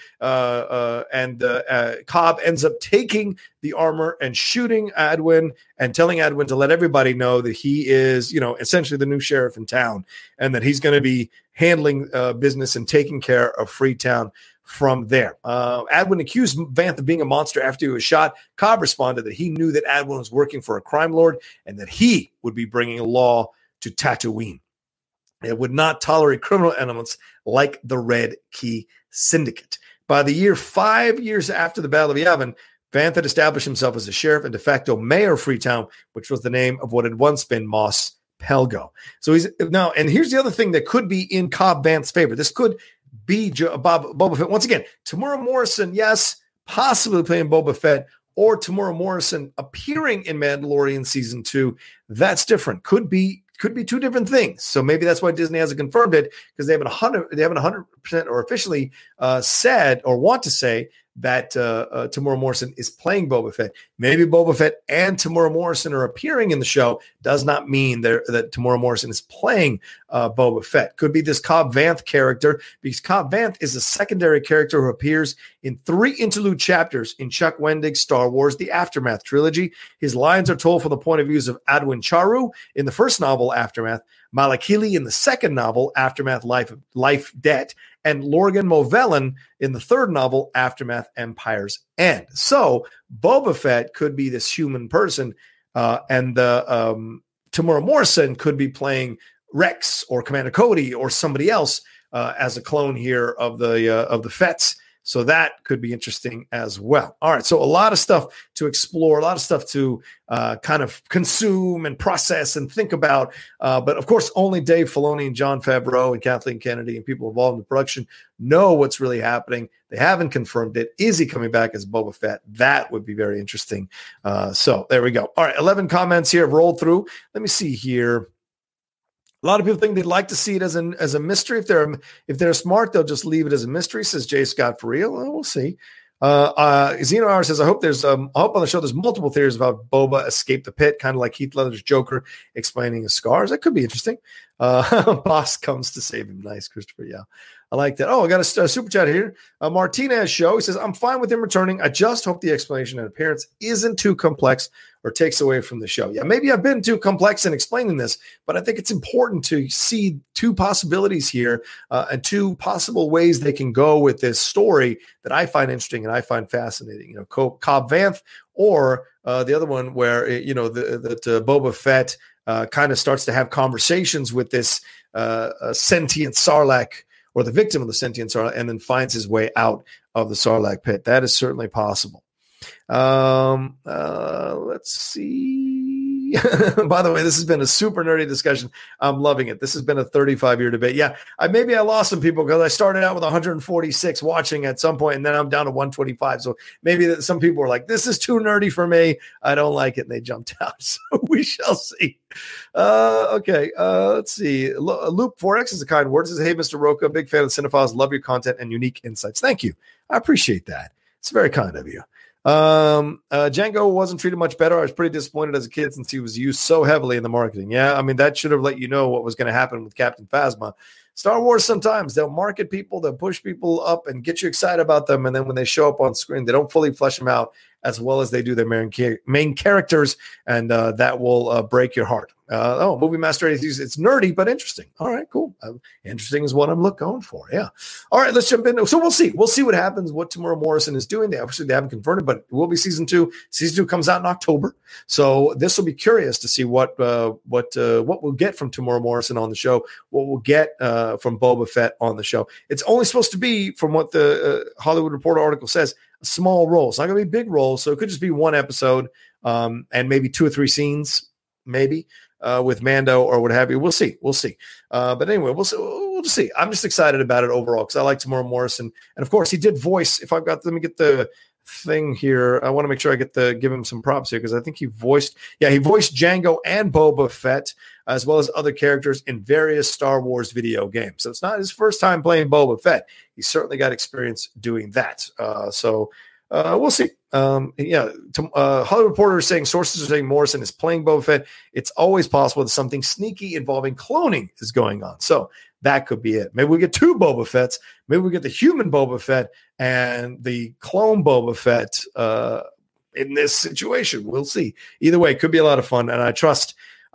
and Cobb ends up taking the armor and shooting Adwin and telling Adwin to let everybody know that he is, essentially the new sheriff in town, and that he's going to be handling business and taking care of Freetown from there. Adwin accused Vanth of being a monster after he was shot. Cobb responded that he knew that Adwin was working for a crime lord and that he would be bringing law to Tatooine. It would not tolerate criminal elements like the Red Key Syndicate. By the year 5 years after the Battle of Yavin, Vanth had established himself as a sheriff and de facto mayor of Freetown, which was the name of what had once been Mos Pelgo. So he's now, and here's the other thing that could be in Cobb Vanth's favor. This could be Boba Fett. Once again, Tamura Morrison, yes, possibly playing Boba Fett, or Tamura Morrison appearing in Mandalorian season 2. That's different. Could be two different things. So maybe that's why Disney hasn't confirmed it, because they haven't 100% or officially said or want to say that Tamura Morrison is playing Boba Fett. Maybe Boba Fett and Tamura Morrison are appearing in the show. Does not mean that Tamura Morrison is playing Boba Fett. Could be this Cobb Vanth character, because Cobb Vanth is a secondary character who appears in 3 interlude chapters in Chuck Wendig's Star Wars The Aftermath trilogy. His lines are told from the point of views of Adwin Charu in the first novel, Aftermath, Malakili in the second novel, Aftermath Life Debt, and Lorgan Movellan in the third novel, Aftermath Empire's End. So Boba Fett could be this human person, and Tamura Morrison could be playing Rex or Commander Cody or somebody else as a clone here of the Fetts. So that could be interesting as well. All right, so a lot of stuff to explore, a lot of stuff to kind of consume and process and think about. But of course, only Dave Filoni and Jon Favreau and Kathleen Kennedy and people involved in the production know what's really happening. They haven't confirmed it. Is he coming back as Boba Fett? That would be very interesting. So there we go. All right, 11 comments here have rolled through. Let me see here. A lot of people think they'd like to see it as a mystery. If they're smart, they'll just leave it as a mystery, says J. Scott for real. Well, we'll see. Zeno Hour says, I hope on the show there's multiple theories about Boba escaped the pit, kind of like Heath Ledger's Joker explaining his scars. That could be interesting. Boss comes to save him. Nice, Christopher. Yeah. I like that. Oh, I got a super chat here. Martinez show. He says, I'm fine with him returning. I just hope the explanation and appearance isn't too complex or takes away from the show. Yeah, maybe I've been too complex in explaining this, but I think it's important to see two possibilities here and two possible ways they can go with this story that I find interesting and I find fascinating. Cobb Vanth, or the other one where, that Boba Fett kind of starts to have conversations with this sentient Sarlacc, or the victim of the sentient Sarlacc, and then finds his way out of the Sarlacc pit. That is certainly possible. Let's see. By the way, this has been a super nerdy discussion. I'm loving it. This has been a 35-year debate. Yeah, maybe I lost some people because I started out with 146 watching at some point, and then I'm down to 125. So maybe some people were like, this is too nerdy for me. I don't like it, and they jumped out. So we shall see. Okay, let's see. Loop 4X is a kind word. It says, hey, Mr. Roca, big fan of Cinephiles. Love your content and unique insights. Thank you. I appreciate that. It's very kind of you. Django wasn't treated much better. I was pretty disappointed as a kid since he was used so heavily in the marketing. Yeah, I mean, that should have let you know what was going to happen with Captain Phasma. Star Wars, sometimes they'll market people, they'll push people up and get you excited about them. And then when they show up on screen, they don't fully flesh them out as well as they do their main characters. And that will break your heart. Movie Master 83. It's nerdy, but interesting. All right, cool. Interesting is what I'm going for. Yeah. All right, let's jump in. So we'll see. We'll see what happens, what Tamora Morrison is doing. They haven't confirmed it, but it will be season 2. Season 2 comes out in October. So this will be curious to see what we'll get from Tamora Morrison on the show, what we'll get from Boba Fett on the show. It's only supposed to be, from what the Hollywood Reporter article says, a small role. It's not going to be big roles, so it could just be one episode and maybe 2 or 3 scenes, maybe. With Mando or what have you. We'll see. But anyway, we'll just see. I'm just excited about it overall because I like Tamora Morrison. And of course, he did voice. Let me get the thing here. I want to make sure I give him some props here because I think he voiced Jango and Boba Fett as well as other characters in various Star Wars video games. So it's not his first time playing Boba Fett. He's certainly got experience doing that. We'll see. Hollywood Reporter is saying sources are saying Morrison is playing Boba Fett. It's always possible that something sneaky involving cloning is going on. So that could be it. Maybe we get 2 Boba Fetts. Maybe we get the human Boba Fett and the clone Boba Fett in this situation. We'll see. Either way, it could be a lot of fun. And I trust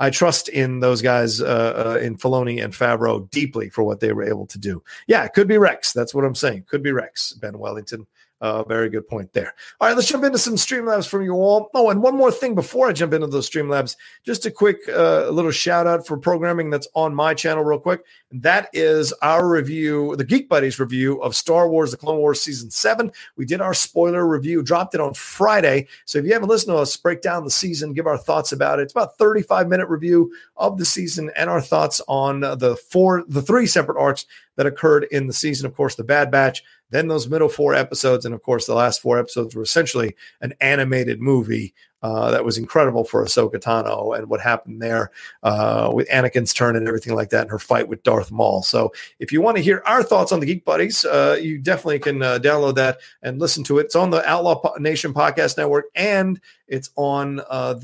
in those guys in Filoni and Favreau deeply for what they were able to do. Yeah, it could be Rex. That's what I'm saying. Could be Rex, Ben Wellington. Very good point there. All right, let's jump into some Streamlabs from you all. Oh, and one more thing before I jump into those Streamlabs, just a quick little shout out for programming that's on my channel real quick. That is our review, the Geek Buddies review of Star Wars, The Clone Wars Season 7. We did our spoiler review, dropped it on Friday. So if you haven't listened to us break down the season, give our thoughts about it. It's about a 35-minute review of the season and our thoughts on the 3 separate arcs that occurred in the season. Of course, the Bad Batch, then those middle 4 episodes, and of course, the last 4 episodes were essentially an animated movie that was incredible for Ahsoka Tano and what happened there with Anakin's turn and everything like that, and her fight with Darth Maul. So if you want to hear our thoughts on the Geek Buddies, you definitely can download that and listen to it. It's on the Outlaw Nation Podcast Network, and it's on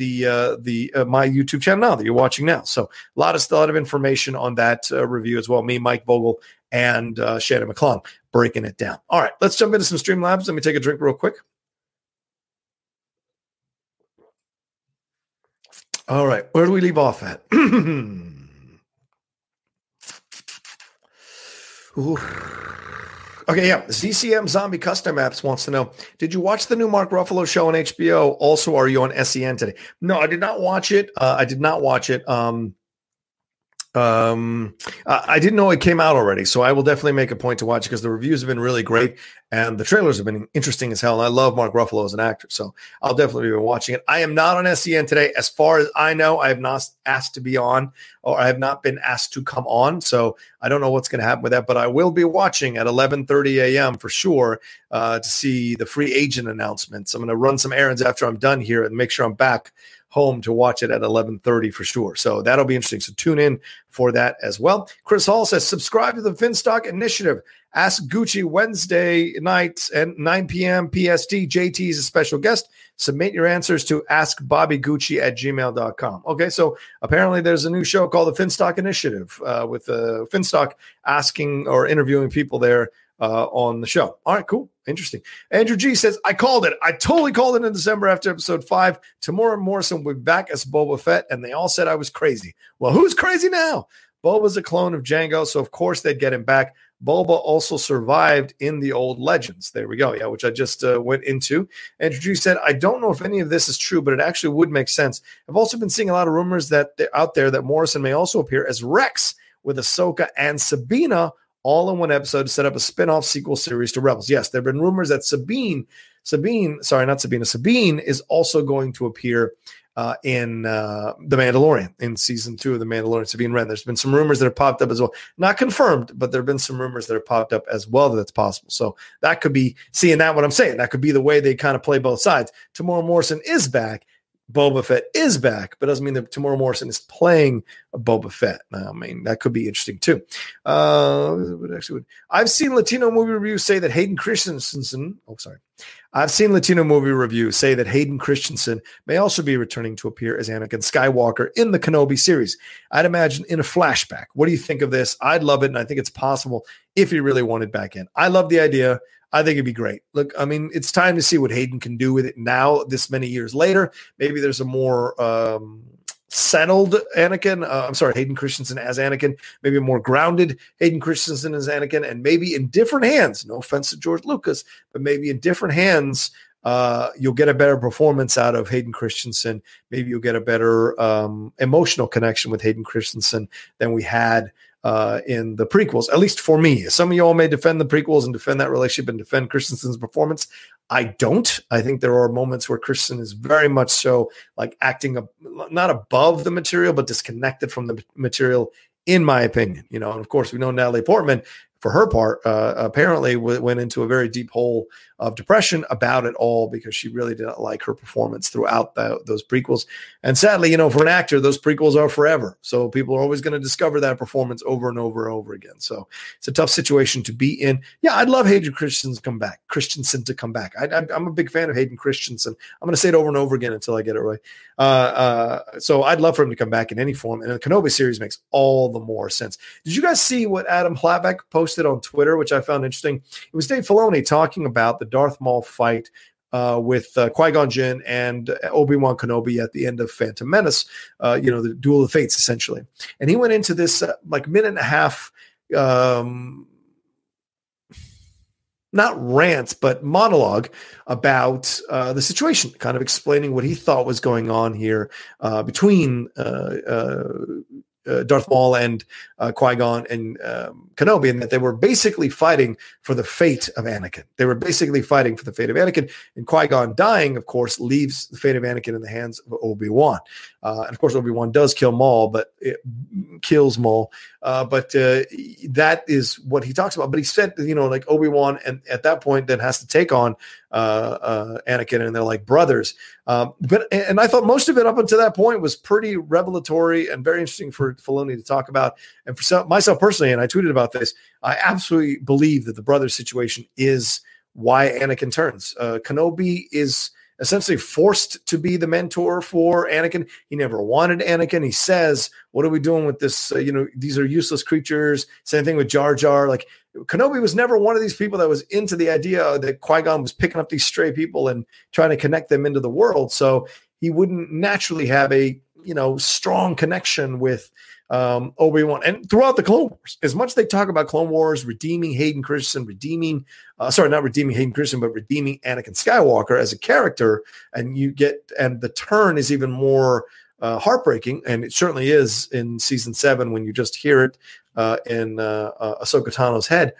my YouTube channel now that you're watching now. So a lot of information on that review as well. Me, Mike Vogel, and Shannon McClung breaking it down. All right, let's jump into some Streamlabs. Let me take a drink real quick. All right, where do we leave off at? Okay, yeah. ZCM Zombie Custom Apps wants to know, did you watch the new Mark Ruffalo show on HBO? Also, are you on SEN today? No, I did not watch it. I didn't know it came out already, so I will definitely make a point to watch it because the reviews have been really great and the trailers have been interesting as hell. And I love Mark Ruffalo as an actor, so I'll definitely be watching it. I am not on SEN today. As far as I know, I have not asked to be on, or I have not been asked to come on, so I don't know what's going to happen with that, but I will be watching at 11:30 a.m. for sure to see the free agent announcements. I'm going to run some errands after I'm done here and make sure I'm back home to watch it at 11:30 for sure. So that'll be interesting. So tune in for that as well. Chris Hall says, subscribe to the Finstock Initiative. Ask Gucci Wednesday night at 9 p.m. PST. JT is a special guest. Submit your answers to askbobbygucci@gmail.com. Okay, so apparently there's a new show called the Finstock Initiative with Finstock asking or interviewing people there on the show. All right, cool. Interesting. Andrew G says, I called it. I totally called it in December after episode 5. Tamora Morrison will be back as Boba Fett, and they all said I was crazy. Well, who's crazy now? Boba's a clone of Jango, so of course they'd get him back. Boba also survived in the old legends. There we go. Yeah, which I just went into. Andrew G said, I don't know if any of this is true, but it actually would make sense. I've also been seeing a lot of rumors that they're out there that Morrison may also appear as Rex with Ahsoka and Sabina all in one episode to set up a spin-off sequel series to Rebels. Yes, there have been rumors that Sabine is also going to appear in The Mandalorian, in season 2 of The Mandalorian, Sabine Wren. There's been some rumors that have popped up as well. Not confirmed, but there have been some rumors that have popped up as well that's possible. So that could be, seeing that what I'm saying, that could be the way they kind of play both sides. Tamora Morrison is back. Boba Fett is back, but doesn't mean that Tamora Morrison is playing a Boba Fett. I mean, that could be interesting too. I've seen Latino movie reviews say that Hayden Christensen. I've seen Latino movie reviews say that Hayden Christensen may also be returning to appear as Anakin Skywalker in the Kenobi series. I'd imagine in a flashback. What do you think of this? I'd love it, and I think it's possible if he really wanted back in. I love the idea. I think it'd be great. Look, I mean, it's time to see what Hayden can do with it now, this many years later. Maybe there's a more settled Anakin. Hayden Christensen as Anakin, maybe a more grounded Hayden Christensen as Anakin, and maybe in different hands. No offense to George Lucas, but maybe in different hands, you'll get a better performance out of Hayden Christensen. Maybe you'll get a better emotional connection with Hayden Christensen than we had in the prequels, at least for me. Some of y'all may defend the prequels and defend that relationship and defend Christensen's performance. I don't. I think there are moments where Christensen is very much so like acting not above the material, but disconnected from the material, in my opinion. And of course, we know Natalie Portman, for her part, apparently went into a very deep hole of depression about it all because she really didn't like her performance throughout those prequels. And sadly, for an actor, those prequels are forever. So people are always going to discover that performance over and over and over again. So it's a tough situation to be in. Yeah, I'd love Hayden Christensen to come back. I'm a big fan of Hayden Christensen. I'm going to say it over and over again until I get it right. So I'd love for him to come back in any form. And the Kenobi series makes all the more sense. Did you guys see what Adam Plaback posted on Twitter, which I found interesting? It was Dave Filoni talking about the Darth Maul fight with Qui-Gon Jinn and Obi-Wan Kenobi at the end of Phantom Menace, the Duel of Fates, essentially. And he went into this minute and a half, not rants, but monologue about the situation, kind of explaining what he thought was going on here between Darth Maul and Qui-Gon and Kenobi, and that they were basically fighting for the fate of Anakin. And Qui-Gon dying, of course, leaves the fate of Anakin in the hands of Obi-Wan. And of course, Obi-Wan does kill Maul, but it kills Maul. But that is what he talks about. But he said, like Obi-Wan, and at that point, then has to take on Anakin, and they're like brothers. But I thought most of it up until that point was pretty revelatory and very interesting for Filoni to talk about. And for myself personally, and I tweeted about this, I absolutely believe that the brother situation is why Anakin turns. Kenobi is essentially forced to be the mentor for Anakin. He never wanted Anakin. He says, what are we doing with this? These are useless creatures. Same thing with Jar Jar. Like, Kenobi was never one of these people that was into the idea that Qui-Gon was picking up these stray people and trying to connect them into the world. So he wouldn't naturally have a, strong connection with Obi-Wan. And throughout the Clone Wars, as much as they talk about Clone Wars, redeeming Hayden Christensen, but redeeming Anakin Skywalker as a character, and the turn is even more heartbreaking, and it certainly is in season 7 when you just hear it in Ahsoka Tano's head.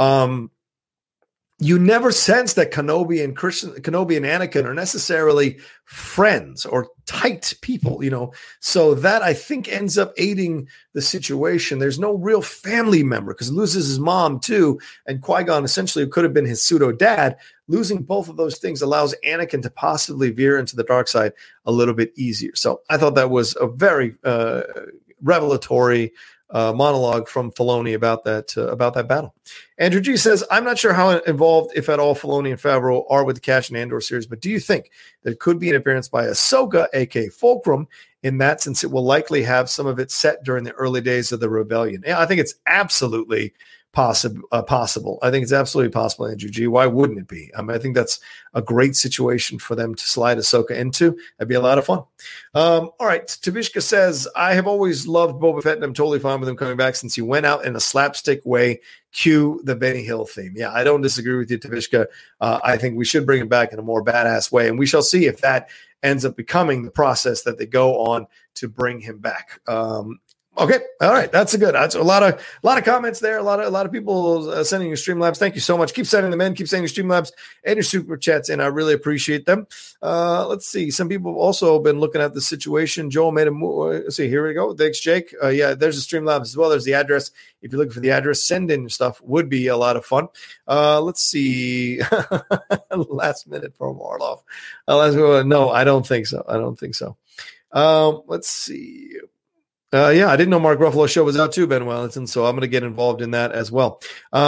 You never sense that Kenobi and Anakin are necessarily friends or tight people, So that, I think, ends up aiding the situation. There's no real family member because he loses his mom too, and Qui-Gon essentially could have been his pseudo dad. Losing both of those things allows Anakin to possibly veer into the dark side a little bit easier. So I thought that was a very revelatory monologue from Filoni about that battle. Andrew G says, I'm not sure how involved, if at all, Filoni and Favreau are with the Cash and Andor series, but do you think there could be an appearance by Ahsoka, aka Fulcrum, in that, since it will likely have some of it set during the early days of the rebellion? Yeah, I think it's absolutely possible. I think it's absolutely possible, Andrew G. Why wouldn't it be? I think that's a great situation for them to slide Ahsoka into. That'd be a lot of fun. All right. Tavishka says, I have always loved Boba Fett, and I'm totally fine with him coming back since he went out in a slapstick way. Cue the Benny Hill theme. Yeah, I don't disagree with you, Tavishka. I think we should bring him back in a more badass way, and we shall see if that ends up becoming the process that they go on to bring him back. Okay. All right. That's a lot of comments there. A lot of people sending you Streamlabs. Thank you so much. Keep sending them in. Keep sending your Streamlabs and your super chats in. I really appreciate them. Let's see. Some people have also been looking at the situation. Joel made a move. Let's see. Here we go. Thanks, Jake. Yeah, there's a Streamlabs as well. There's the address. If you're looking for the address, send in your stuff. Would be a lot of fun. Let's see. Last minute from Orlov. No, I don't think so. Let's see. Yeah, I didn't know Mark Ruffalo's show was out too, Ben Wellington, so I'm going to get involved in that as well.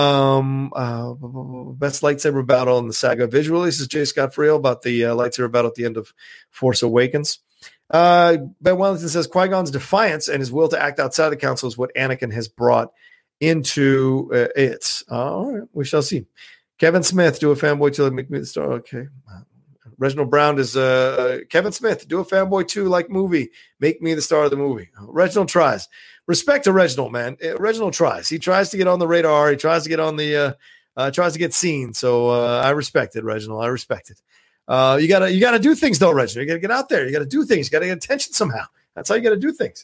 Best lightsaber battle in the saga visually. This is J. Scott Friel about the lightsaber battle at the end of Force Awakens. Ben Wellington says Qui-Gon's defiance and his will to act outside the council is what Anakin has brought into it. All right, we shall see. Kevin Smith, do a fanboy till it make me the star. Okay. Reginald Brown is Kevin Smith. Do a Fanboy 2 like movie. Make me the star of the movie. Reginald tries. Respect to Reginald, man. Reginald tries. He tries to get on the radar. He tries to get on the tries to get seen. So I respect it, Reginald. I respect it. You gotta do things though, Reginald. You gotta get out there. You gotta do things. You gotta get attention somehow. That's how you gotta do things.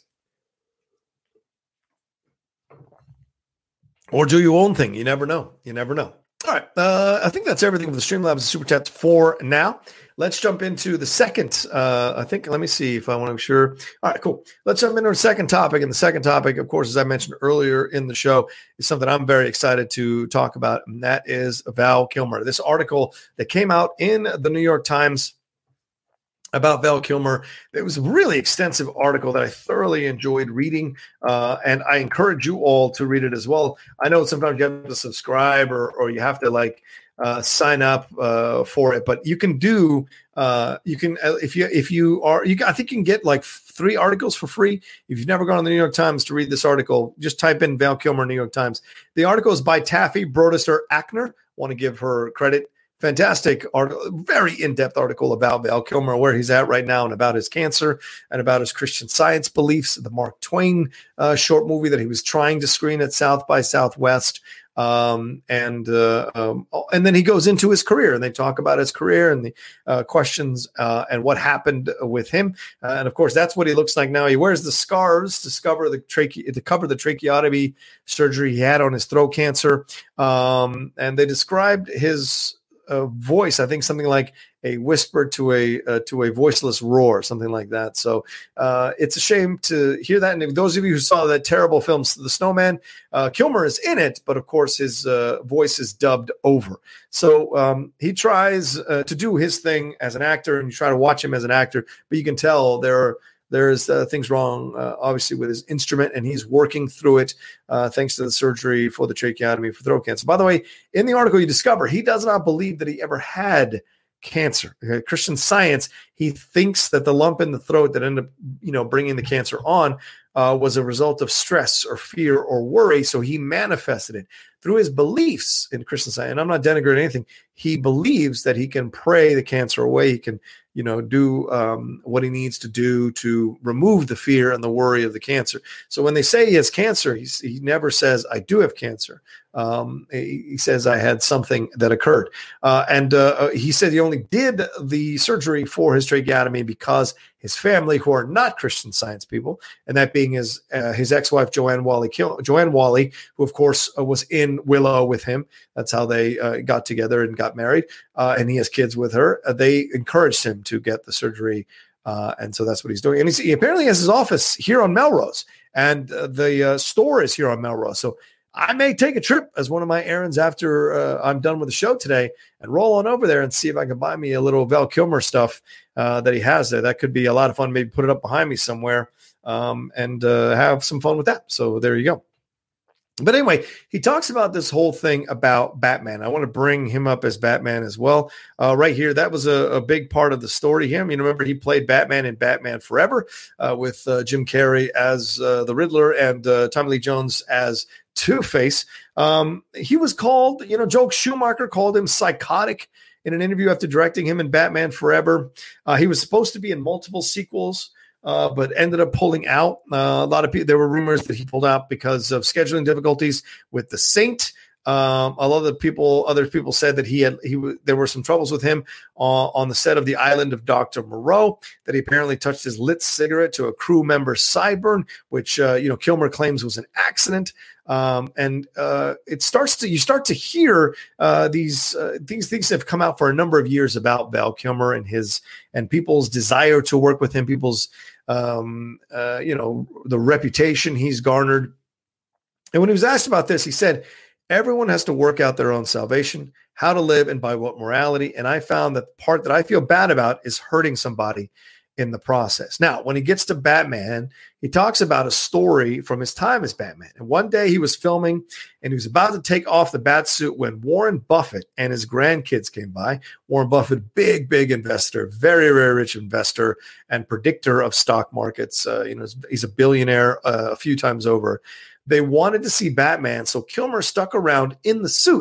Or do your own thing. You never know. You never know. All right. I think that's everything for the Streamlabs and Super Chats for now. Let's jump into the second. Let me see if I want to be sure. All right, cool. Let's jump into our second topic. And the second topic, of course, as I mentioned earlier in the show, is something I'm very excited to talk about. And that is Val Kilmer. This article that came out in the New York Times about Val Kilmer. It was a really extensive article that I thoroughly enjoyed reading, and I encourage you all to read it as well. I know sometimes you have to subscribe or you have to sign up for it, but you can do. You can if you are. I think you can get like 3 articles for free. If you've never gone to the New York Times to read this article, just type in Val Kilmer New York Times. The article is by Taffy Brodesser Ackner. Want to give her credit. Fantastic article, very in-depth article about Val Kilmer, where he's at right now, and about his cancer and about his Christian Science beliefs. The Mark Twain short movie that he was trying to screen at South by Southwest. And then he goes into his career, and they talk about his career and the questions and what happened with him. And of course, that's what he looks like now. He wears the scarves to cover the tracheotomy surgery he had on his throat cancer. And they described his voice, I think something like a whisper to a voiceless roar, something like that. So it's a shame to hear that. And those of you who saw that terrible film, The Snowman, Kilmer is in it, but of course his voice is dubbed over. So he tries to do his thing as an actor, and you try to watch him as an actor, but you can tell there's things wrong, obviously, with his instrument, and he's working through it thanks to the surgery for the tracheotomy for throat cancer. By the way, in the article, you discover he does not believe that he ever had cancer. Christian Science, he thinks that the lump in the throat that ended up, bringing the cancer on was a result of stress or fear or worry. So he manifested it through his beliefs in Christian Science. And I'm not denigrating anything. He believes that he can pray the cancer away. He can do what he needs to do to remove the fear and the worry of the cancer. So when they say he has cancer, he never says, I do have cancer. He says, I had something that occurred. And he said he only did the surgery for his tracheotomy because his family, who are not Christian Science people, and that being his ex-wife, Joanne Whalley, who, of course, was in Willow with him. That's how they got together and got married. And he has kids with her. They encouraged him to get the surgery. And so that's what he's doing. And he apparently has his office here on Melrose, and the store is here on Melrose. So I may take a trip as one of my errands after I'm done with the show today and roll on over there and see if I can buy me a little Val Kilmer stuff that he has there. That could be a lot of fun. Maybe put it up behind me somewhere and have some fun with that. So there you go. But anyway, he talks about this whole thing about Batman. I want to bring him up as Batman as well. Right here, that was a big part of the story here. I mean, remember, he played Batman in Batman Forever with Jim Carrey as the Riddler and Tommy Lee Jones as Two-Face. He was called, Joel Schumacher called him psychotic in an interview after directing him in Batman Forever. He was supposed to be in multiple sequels, but ended up pulling out. A lot of people, there were rumors that he pulled out because of scheduling difficulties with The Saint. A lot of other people said that there were some troubles with him on the set of The Island of Dr. Moreau, that he apparently touched his lit cigarette to a crew member's sideburn, which, Kilmer claims was an accident. You start to hear these things have come out for a number of years about Val Kilmer and people's desire to work with him, people's the reputation he's garnered. And when he was asked about this, he said, everyone has to work out their own salvation, how to live and by what morality. And I found that the part that I feel bad about is hurting somebody in the process. Now, when he gets to Batman, he talks about a story from his time as Batman. And one day he was filming and he was about to take off the bat suit when Warren Buffett and his grandkids came by. Warren Buffett, big investor, very, very rich investor and predictor of stock markets. He's a billionaire a few times over. They wanted to see Batman, so Kilmer stuck around in the suit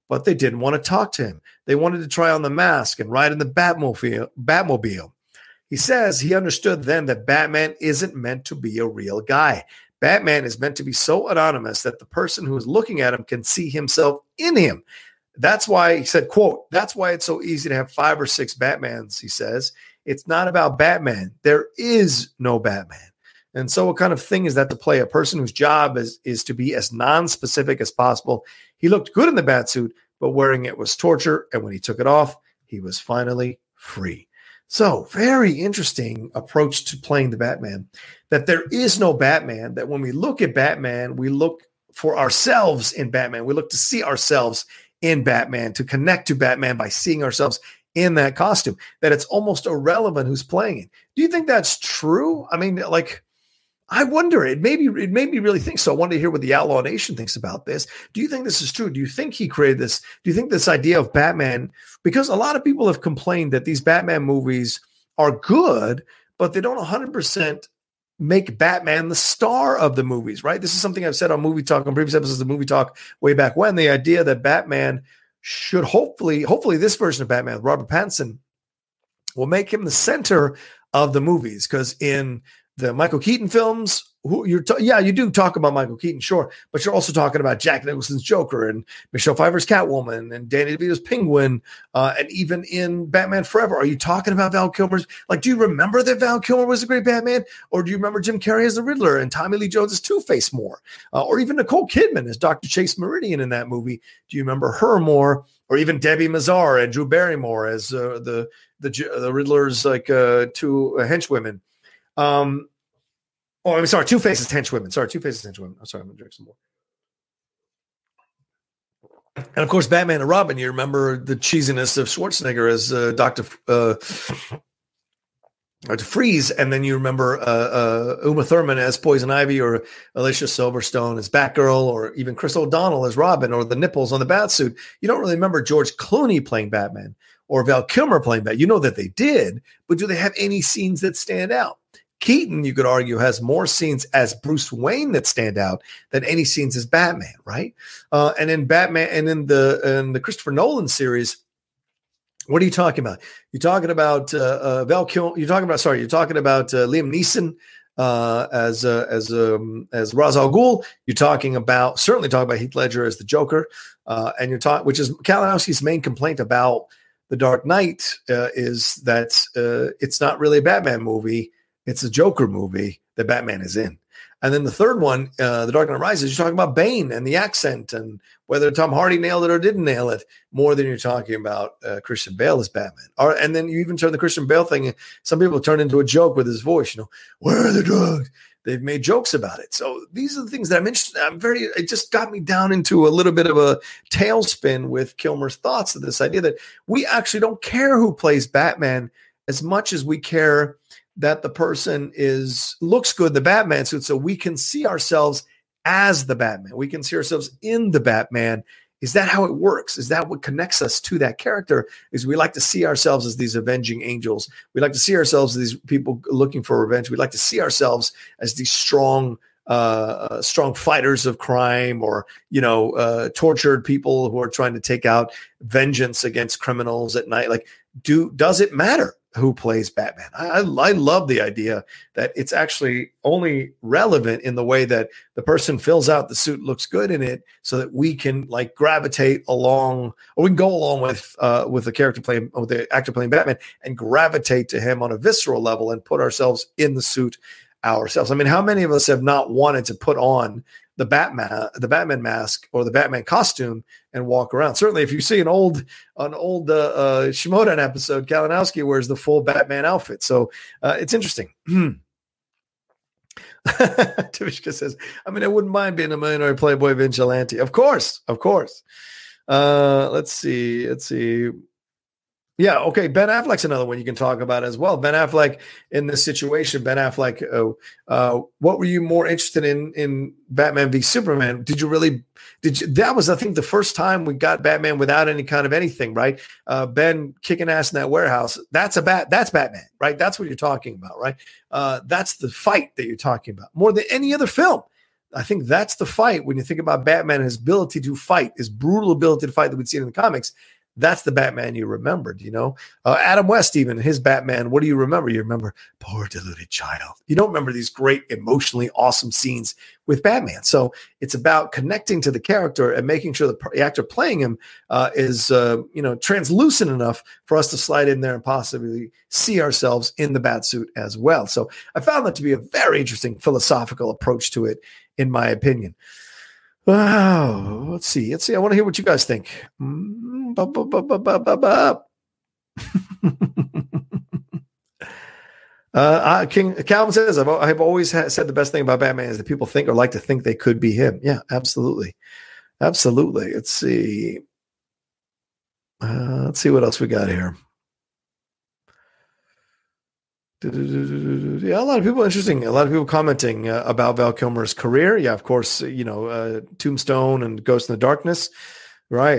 but they didn't want to talk to him. They wanted to try on the mask and ride in the Batmobile. He says he understood then that Batman isn't meant to be a real guy. Batman is meant to be so anonymous that the person who is looking at him can see himself in him. That's why he said, quote, that's why it's so easy to have 5 or 6 Batmans, he says. It's not about Batman. There is no Batman. And so what kind of thing is that to play? A person whose job is to be as non-specific as possible. He looked good in the Batsuit, but wearing it was torture. And when he took it off, he was finally free. So very interesting approach to playing the Batman, that there is no Batman, that when we look at Batman, we look for ourselves in Batman. We look to see ourselves in Batman, to connect to Batman by seeing ourselves in that costume, that it's almost irrelevant who's playing it. Do you think that's true? I mean, like, I wonder, it made me really think so. I wanted to hear what the Outlaw Nation thinks about this. Do you think this is true? Do you think he created this? Do you think this idea of Batman, because a lot of people have complained that these Batman movies are good, but they don't 100% make Batman the star of the movies, right? This is something I've said on Movie Talk, on previous episodes of Movie Talk way back when, the idea that Batman should hopefully this version of Batman, Robert Pattinson, will make him the center of the movies. Because in the Michael Keaton films, you do talk about Michael Keaton, sure, but you're also talking about Jack Nicholson's Joker and Michelle Pfeiffer's Catwoman and Danny DeVito's Penguin, and even in Batman Forever. Are you talking about Val Kilmer's? Like, do you remember that Val Kilmer was a great Batman, or do you remember Jim Carrey as the Riddler and Tommy Lee Jones as Two-Face more, or even Nicole Kidman as Dr. Chase Meridian in that movie? Do you remember her more, or even Debbie Mazar and Drew Barrymore as the Riddler's two henchwomen? Two-Face's henchwomen. Two-Face's henchwomen. I'm sorry, I'm going to drink some more. And, of course, Batman and Robin, you remember the cheesiness of Schwarzenegger as Dr. Freeze, and then you remember Uma Thurman as Poison Ivy, or Alicia Silverstone as Batgirl, or even Chris O'Donnell as Robin, or the nipples on the Batsuit. You don't really remember George Clooney playing Batman or Val Kilmer playing Batman. You know that they did, but do they have any scenes that stand out? Keaton, you could argue, has more scenes as Bruce Wayne that stand out than any scenes as Batman, right? And in Batman, and in the Christopher Nolan series, what are you talking about? You're talking about Val Kilmer. You're talking about Liam Neeson as Ra's al Ghul. You're certainly talking about Heath Ledger as the Joker, and which is Kalinowski's main complaint about The Dark Knight, is that it's not really a Batman movie. It's a Joker movie that Batman is in. And then the third one, The Dark Knight Rises, you're talking about Bane and the accent and whether Tom Hardy nailed it or didn't nail it, more than you're talking about Christian Bale as Batman. And then you even turn the Christian Bale thing, some people turn into a joke with his voice, where are the drugs? They've made jokes about it. So these are the things that I'm interested in. It just got me down into a little bit of a tailspin with Kilmer's thoughts of this idea that we actually don't care who plays Batman as much as we care that the person looks good in the Batman suit, so we can see ourselves as the Batman. We can see ourselves in the Batman. Is that how it works? Is that what connects us to that character? Is we like to see ourselves as these avenging angels. We like to see ourselves as these people looking for revenge. We like to see ourselves as these strong fighters of crime, or tortured people who are trying to take out vengeance against criminals at night. Like, does it matter who plays Batman? I love the idea that it's actually only relevant in the way that the person fills out the suit, looks good in it, so that we can gravitate along, or we can go along with the actor playing Batman and gravitate to him on a visceral level and put ourselves in the suit ourselves. I mean, how many of us have not wanted to put on the Batman mask or the Batman costume and walk around? Certainly, if you see an old Shimodan episode, Kalinowski wears the full Batman outfit. So it's interesting. Tavishka says, I wouldn't mind being a millionaire playboy vigilante. Of course. Let's see. Yeah, okay. Ben Affleck's another one you can talk about as well. Ben Affleck in this situation. Ben Affleck, what were you more interested in Batman v Superman? That was, I think, the first time we got Batman without any kind of anything, right? Ben kicking ass in that warehouse. That's Batman, right? That's what you're talking about, right? That's the fight that you're talking about more than any other film. I think that's the fight. When you think about Batman and his ability to fight, his brutal ability to fight that we'd seen in the comics, that's the Batman you remembered, Adam West, even his Batman, what do you remember? You remember poor deluded child. You don't remember these great, emotionally awesome scenes with Batman. So it's about connecting to the character and making sure the actor playing him is, translucent enough for us to slide in there and possibly see ourselves in the Batsuit as well. So I found that to be a very interesting philosophical approach to it, in my opinion. Wow. Let's see. I want to hear what you guys think. King Calvin says, I've always said the best thing about Batman is that people think or like to think they could be him. Yeah, absolutely. Absolutely. Let's see. Let's see what else we got here. Yeah, a lot of people interesting. A lot of people commenting about Val Kilmer's career. Yeah, of course, Tombstone and Ghost in the Darkness, right?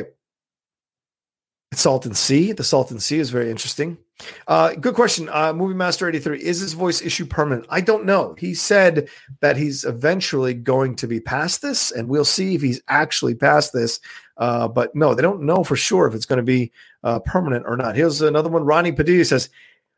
Salton Sea. The Salton Sea is very interesting. Good question. Movie Master 83. Is his voice issue permanent? I don't know. He said that he's eventually going to be past this, and we'll see if he's actually past this. But no, they don't know for sure if it's going to be permanent or not. Here's another one. Ronnie Padilla says,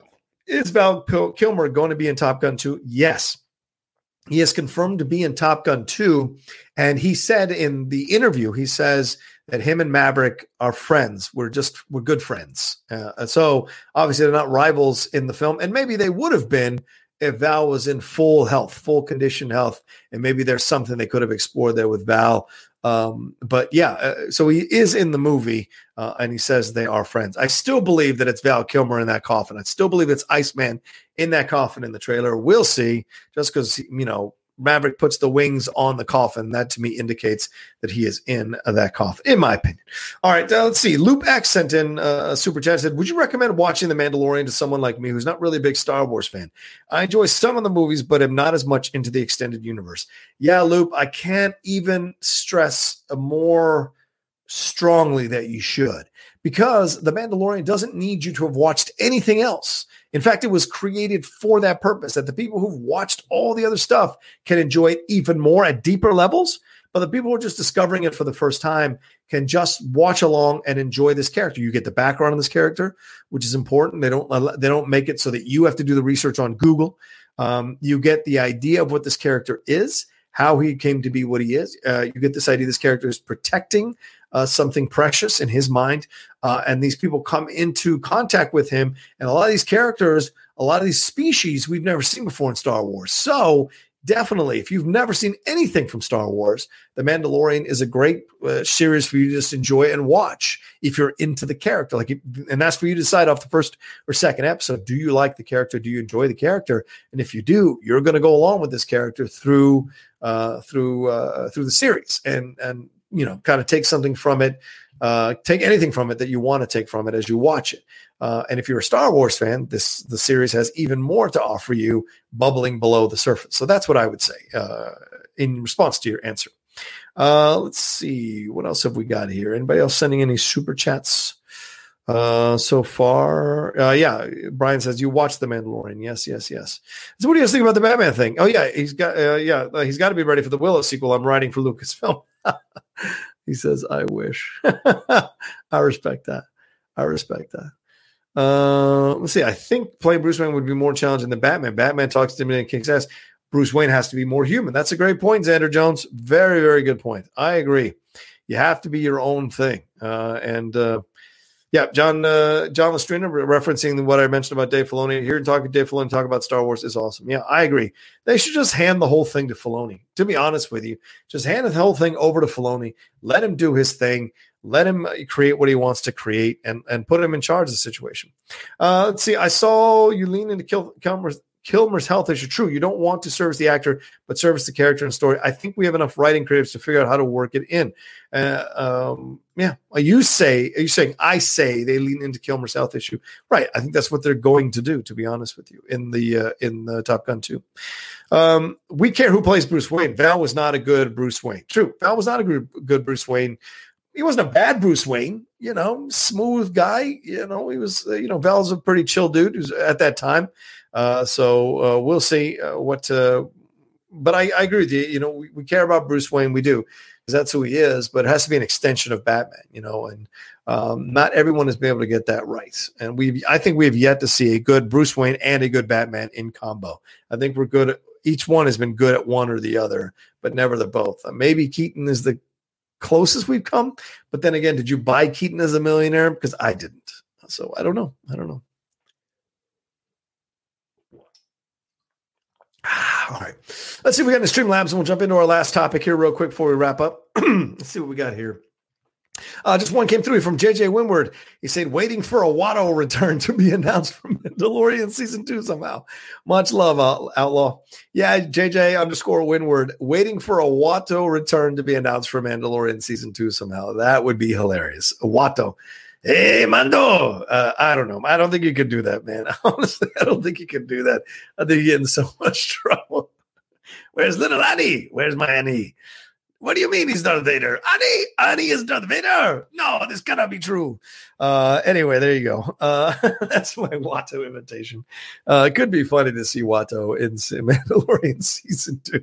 is Val Kilmer going to be in Top Gun 2? Yes. He is confirmed to be in Top Gun 2. And he said in the interview, he says that him and Maverick are friends. We're good friends. So obviously they're not rivals in the film. And maybe they would have been if Val was in full health, full condition health. And maybe there's something they could have explored there with Val. But yeah, so he is in the movie, and he says they are friends. I still believe that it's Val Kilmer in that coffin. I still believe it's Iceman in that coffin in the trailer. We'll see, just because, Maverick puts the wings on the coffin. That to me indicates that he is in that coffin, in my opinion. All right, let's see. Loop X sent in a super chat. Said, would you recommend watching The Mandalorian to someone like me who's not really a big Star Wars fan? I enjoy some of the movies, but am not as much into the extended universe. Yeah, Loop, I can't even stress more strongly that you should, because The Mandalorian doesn't need you to have watched anything else. In fact, it was created for that purpose, that the people who've watched all the other stuff can enjoy it even more at deeper levels. But the people who are just discovering it for the first time can just watch along and enjoy this character. You get the background on this character, which is important. They don't make it so that you have to do the research on Google. You get the idea of what this character is, how he came to be what he is. You get this idea this character is protecting something precious in his mind. And these people come into contact with him. And a lot of these characters, a lot of these species we've never seen before in Star Wars. So definitely, if you've never seen anything from Star Wars, The Mandalorian is a great series for you to just enjoy and watch if you're into the character. And that's for you to decide off the first or second episode. Do you like the character? Do you enjoy the character? And if you do, you're going to go along with this character through the series and kind of take something from it, take anything from it that you want to take from it as you watch it. And if you're a Star Wars fan, the series has even more to offer you, bubbling below the surface. So that's what I would say in response to your answer. Let's see. What else have we got here? Anybody else sending any super chats so far? Yeah. Brian says, you watched The Mandalorian. Yes. So what do you guys think about the Batman thing? Oh yeah. He's got to be ready for the Willow sequel. I'm writing for Lucasfilm. He says, I wish. I respect that. Let's see. I think playing Bruce Wayne would be more challenging than Batman. Batman talks to him and kicks ass. Bruce Wayne has to be more human. That's a great point, Xander Jones. Very, very good point. I agree. You have to be your own thing. Yeah, John Lestrina referencing what I mentioned about Dave Filoni. Here talking Dave Filoni talk about Star Wars is awesome. Yeah, I agree. They should just hand the whole thing to Filoni. To be honest with you, just hand the whole thing over to Filoni. Let him do his thing. Let him create what he wants to create and put him in charge of the situation. Let's see. I saw you lean into Kilmer's health issue. True, you don't want to service the actor, but service the character and story. I think we have enough writing creatives to figure out how to work it in. Yeah. Are you saying I say they lean into Kilmer's health issue? Right. I think that's what they're going to do, to be honest with you, in the Top Gun 2. We care who plays Bruce Wayne. Val was not a good Bruce Wayne. True. Val was not a good Bruce Wayne. He wasn't a bad Bruce Wayne, smooth guy. He was, Val's a pretty chill dude who's at that time. So we'll see what but I agree with you. You know, we care about Bruce Wayne. We do, because that's who he is, but it has to be an extension of Batman, you know, and not everyone has been able to get that right. And I think we have yet to see a good Bruce Wayne and a good Batman in combo. I think we're good at, each one has been good at one or the other, but never the both. Maybe Keaton is the closest we've come, but then again, did you buy Keaton as a millionaire? Because I didn't. So I don't know. All right. Let's see what we got in the Streamlabs, and we'll jump into our last topic here real quick before we wrap up. Let's see what we got here. Just one came through from JJ Winward. He said, waiting for a Watto return to be announced from Mandalorian season 2 somehow. Much love, Outlaw. Yeah, JJ _. Winward, waiting for a Watto return to be announced for Mandalorian season 2 somehow. That would be hilarious. A Watto. Hey, Mando. I don't know. I don't think you could do that, man. Honestly, I don't think you can do that. I think you get in so much trouble. Where's little Annie? Where's my Annie? What do you mean he's Darth Vader? Annie is Darth Vader. No, this cannot be true. Anyway, there you go. That's my Watto invitation. It could be funny to see Watto in Mandalorian season 2.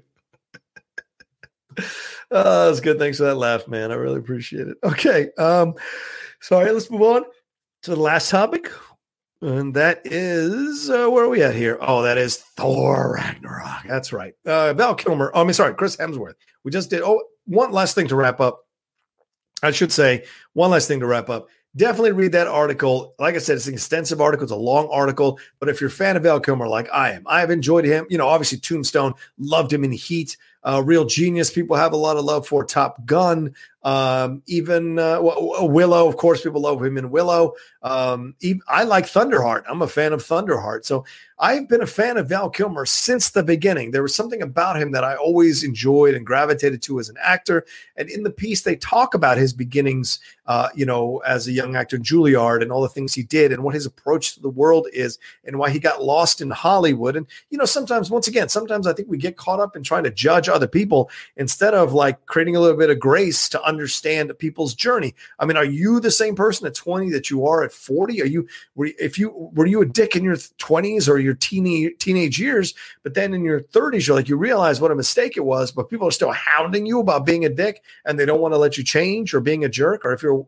That's good. Thanks for that laugh, man. I really appreciate it. Okay. Sorry, let's move on to the last topic. And that is, where are we at here? Oh, that is Thor Ragnarok. That's right. Val Kilmer. Oh, Chris Hemsworth. We just did. Oh, one last thing to wrap up. I should say one last thing to wrap up. Definitely read that article. Like I said, it's an extensive article. It's a long article. But if you're a fan of Val Kilmer, like I am, I have enjoyed him. You know, obviously Tombstone, loved him in Heat. Real genius. People have a lot of love for Top Gun. Even Willow, of course, people love him in Willow. I like Thunderheart. I'm a fan of Thunderheart. So I've been a fan of Val Kilmer since the beginning. There was something about him that I always enjoyed and gravitated to as an actor. And in the piece, they talk about his beginnings, as a young actor in Juilliard and all the things he did and what his approach to the world is and why he got lost in Hollywood. And, sometimes I think we get caught up in trying to judge other people instead of like creating a little bit of grace to understand people's journey. I mean, are you the same person at 20 that you are at 40? Were you a dick in your 20s or your teenage years, but then in your 30s, you realize what a mistake it was, but people are still hounding you about being a dick and they don't want to let you change or being a jerk, or if you're,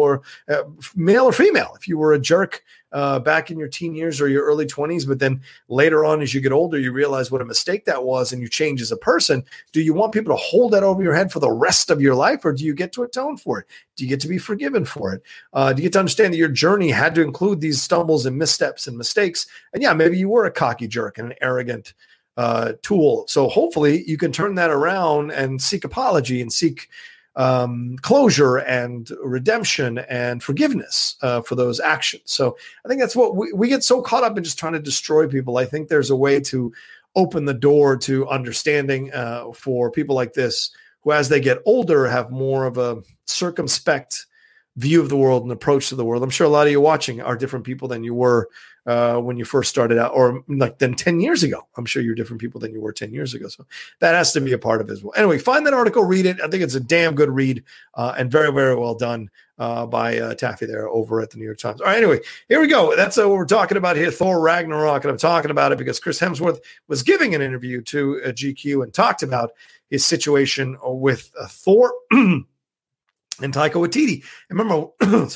male or female, if you were a jerk back in your teen years or your early 20s, but then later on as you get older, you realize what a mistake that was and you change as a person. Do you want people to hold that over your head for the rest of your life, or do you get to atone for it? Do you get to be forgiven for it? Do you get to understand that your journey had to include these stumbles and missteps and mistakes? And yeah, maybe you were a cocky jerk and an arrogant tool. So hopefully you can turn that around and seek apology and seek closure and redemption and forgiveness for those actions. So I think that's what we get so caught up in, just trying to destroy people. I think there's a way to open the door to understanding for people like this, who as they get older have more of a circumspect view of the world and approach to the world. I'm sure a lot of you watching are different people than you were when you first started out, or than 10 years ago. I'm sure you're different people than you were 10 years ago. So that has to be a part of it as well. Anyway, find that article, read it. I think it's a damn good read and very, very well done by Taffy there over at the New York Times. All right, anyway, here we go. That's what we're talking about here, Thor Ragnarok. And I'm talking about it because Chris Hemsworth was giving an interview to GQ and talked about his situation with Thor and Taika Waititi. And remember,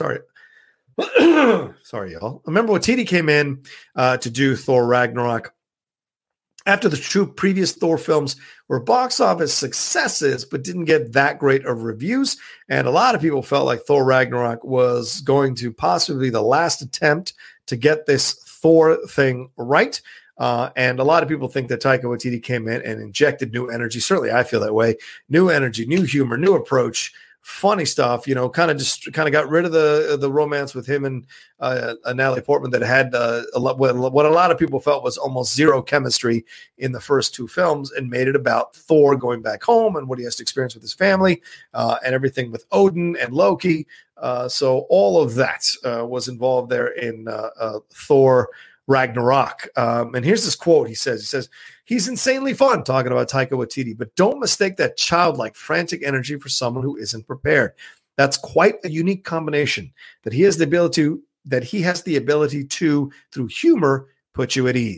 sorry, y'all. Remember Waititi came in to do Thor Ragnarok after the two previous Thor films were box office successes, but didn't get that great of reviews. And a lot of people felt like Thor Ragnarok was going to possibly be the last attempt to get this Thor thing right. And a lot of people think that Taika Waititi came in and injected new energy. Certainly I feel that way. New energy, new humor, new approach. Funny stuff, kind of got rid of the romance with him and Natalie Portman that had what a lot of people felt was almost zero chemistry in the first two films, and made it about Thor going back home and what he has to experience with his family and everything with Odin and Loki. So all of that was involved there in Thor Ragnarok. And here's this quote. He says, he's insanely fun, talking about Taika Waititi, but don't mistake that childlike, frantic energy for someone who isn't prepared. That's quite a unique combination that he has the ability to, through humor, put you at ease.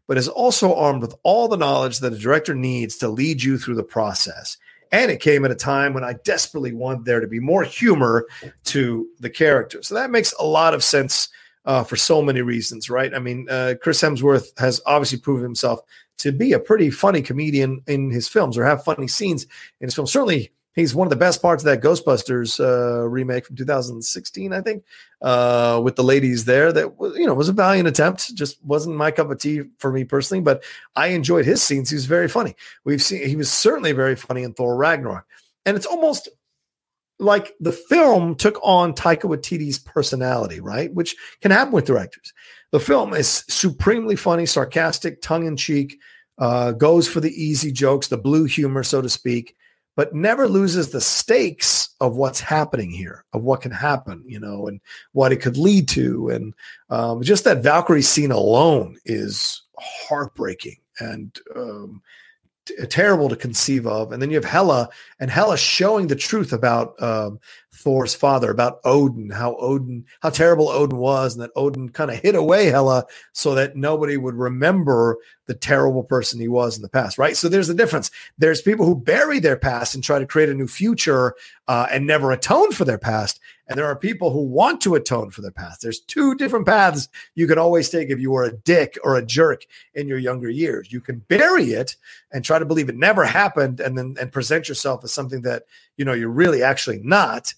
but is also armed with all the knowledge that a director needs to lead you through the process. And it came at a time when I desperately wanted there to be more humor to the character. So that makes a lot of sense for so many reasons, right? I mean, Chris Hemsworth has obviously proven himself to be a pretty funny comedian in his films, or have funny scenes in his films. Certainly, he's one of the best parts of that Ghostbusters remake from 2016, I think, with the ladies there. That was a valiant attempt. Just wasn't my cup of tea for me personally, but I enjoyed his scenes. He was very funny. He was certainly very funny in Thor Ragnarok, and it's almost like the film took on Taika Waititi's personality, right? Which can happen with directors. The film is supremely funny, sarcastic, tongue-in-cheek, goes for the easy jokes, the blue humor, so to speak, but never loses the stakes of what's happening here, of what can happen, and what it could lead to. And just that Valkyrie scene alone is heartbreaking and terrible to conceive of. And then you have Hela, and Hela showing the truth about Thor's father, about Odin, how terrible Odin was, and that Odin kind of hid away Hela so that nobody would remember the terrible person he was in the past, right? So there's the difference. There's people who bury their past and try to create a new future and never atone for their past. And there are people who want to atone for their past. There's two different paths you can always take if you were a dick or a jerk in your younger years. You can bury it and try to believe it never happened, and present yourself as something that you're really actually not,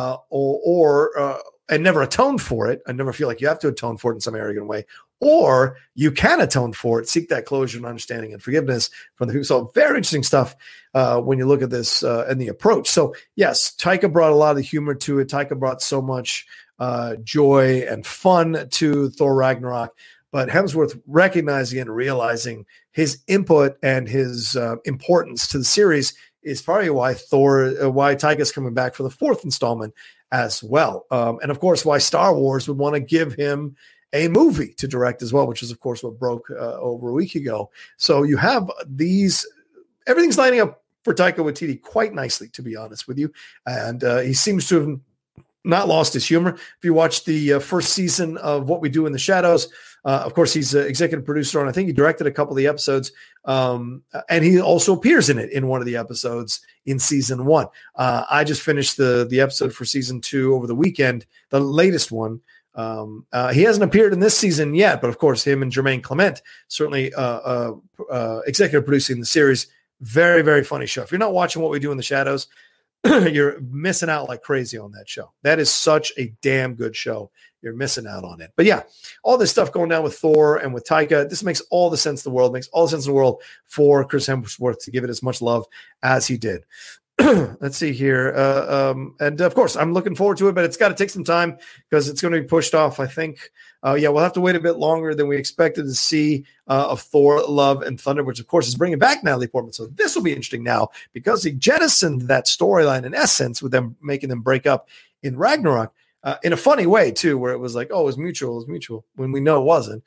and never atone for it. I never feel like you have to atone for it in some arrogant way. Or you can atone for it, seek that closure and understanding and forgiveness from the people. So very interesting stuff when you look at this and the approach. So yes, Taika brought a lot of the humor to it. Taika brought so much joy and fun to Thor Ragnarok. But Hemsworth recognizing and realizing his input and his importance to the series is probably why Taika's coming back for the fourth installment as well. And of course, why Star Wars would want to give him a movie to direct as well, which is, of course, what broke over a week ago. So you have everything's lining up for Taika Waititi quite nicely, to be honest with you. And he seems to have not lost his humor. If you watch the first season of What We Do in the Shadows, of course, he's an executive producer, and I think he directed a couple of the episodes. And he also appears in it in one of the episodes in season 1. I just finished the episode for season 2 over the weekend, the latest one. He hasn't appeared in this season yet, but of course, him and Jermaine Clement certainly executive producing the series. Very, very funny show. If you're not watching What We Do in the Shadows, you're missing out like crazy on that show. That is such a damn good show. You're missing out on it. But yeah, all this stuff going down with Thor and with Taika, this makes all the sense in the world. Makes all the sense in the world for Chris Hemsworth to give it as much love as he did. Let's see here. And of course, I'm looking forward to it, but it's got to take some time because it's going to be pushed off, I think. We'll have to wait a bit longer than we expected to see of Thor, Love, and Thunder, which, of course, is bringing back Natalie Portman. So this will be interesting now because he jettisoned that storyline in essence with them making them break up in Ragnarok in a funny way, too, where it was like, oh, it was mutual, when we know it wasn't.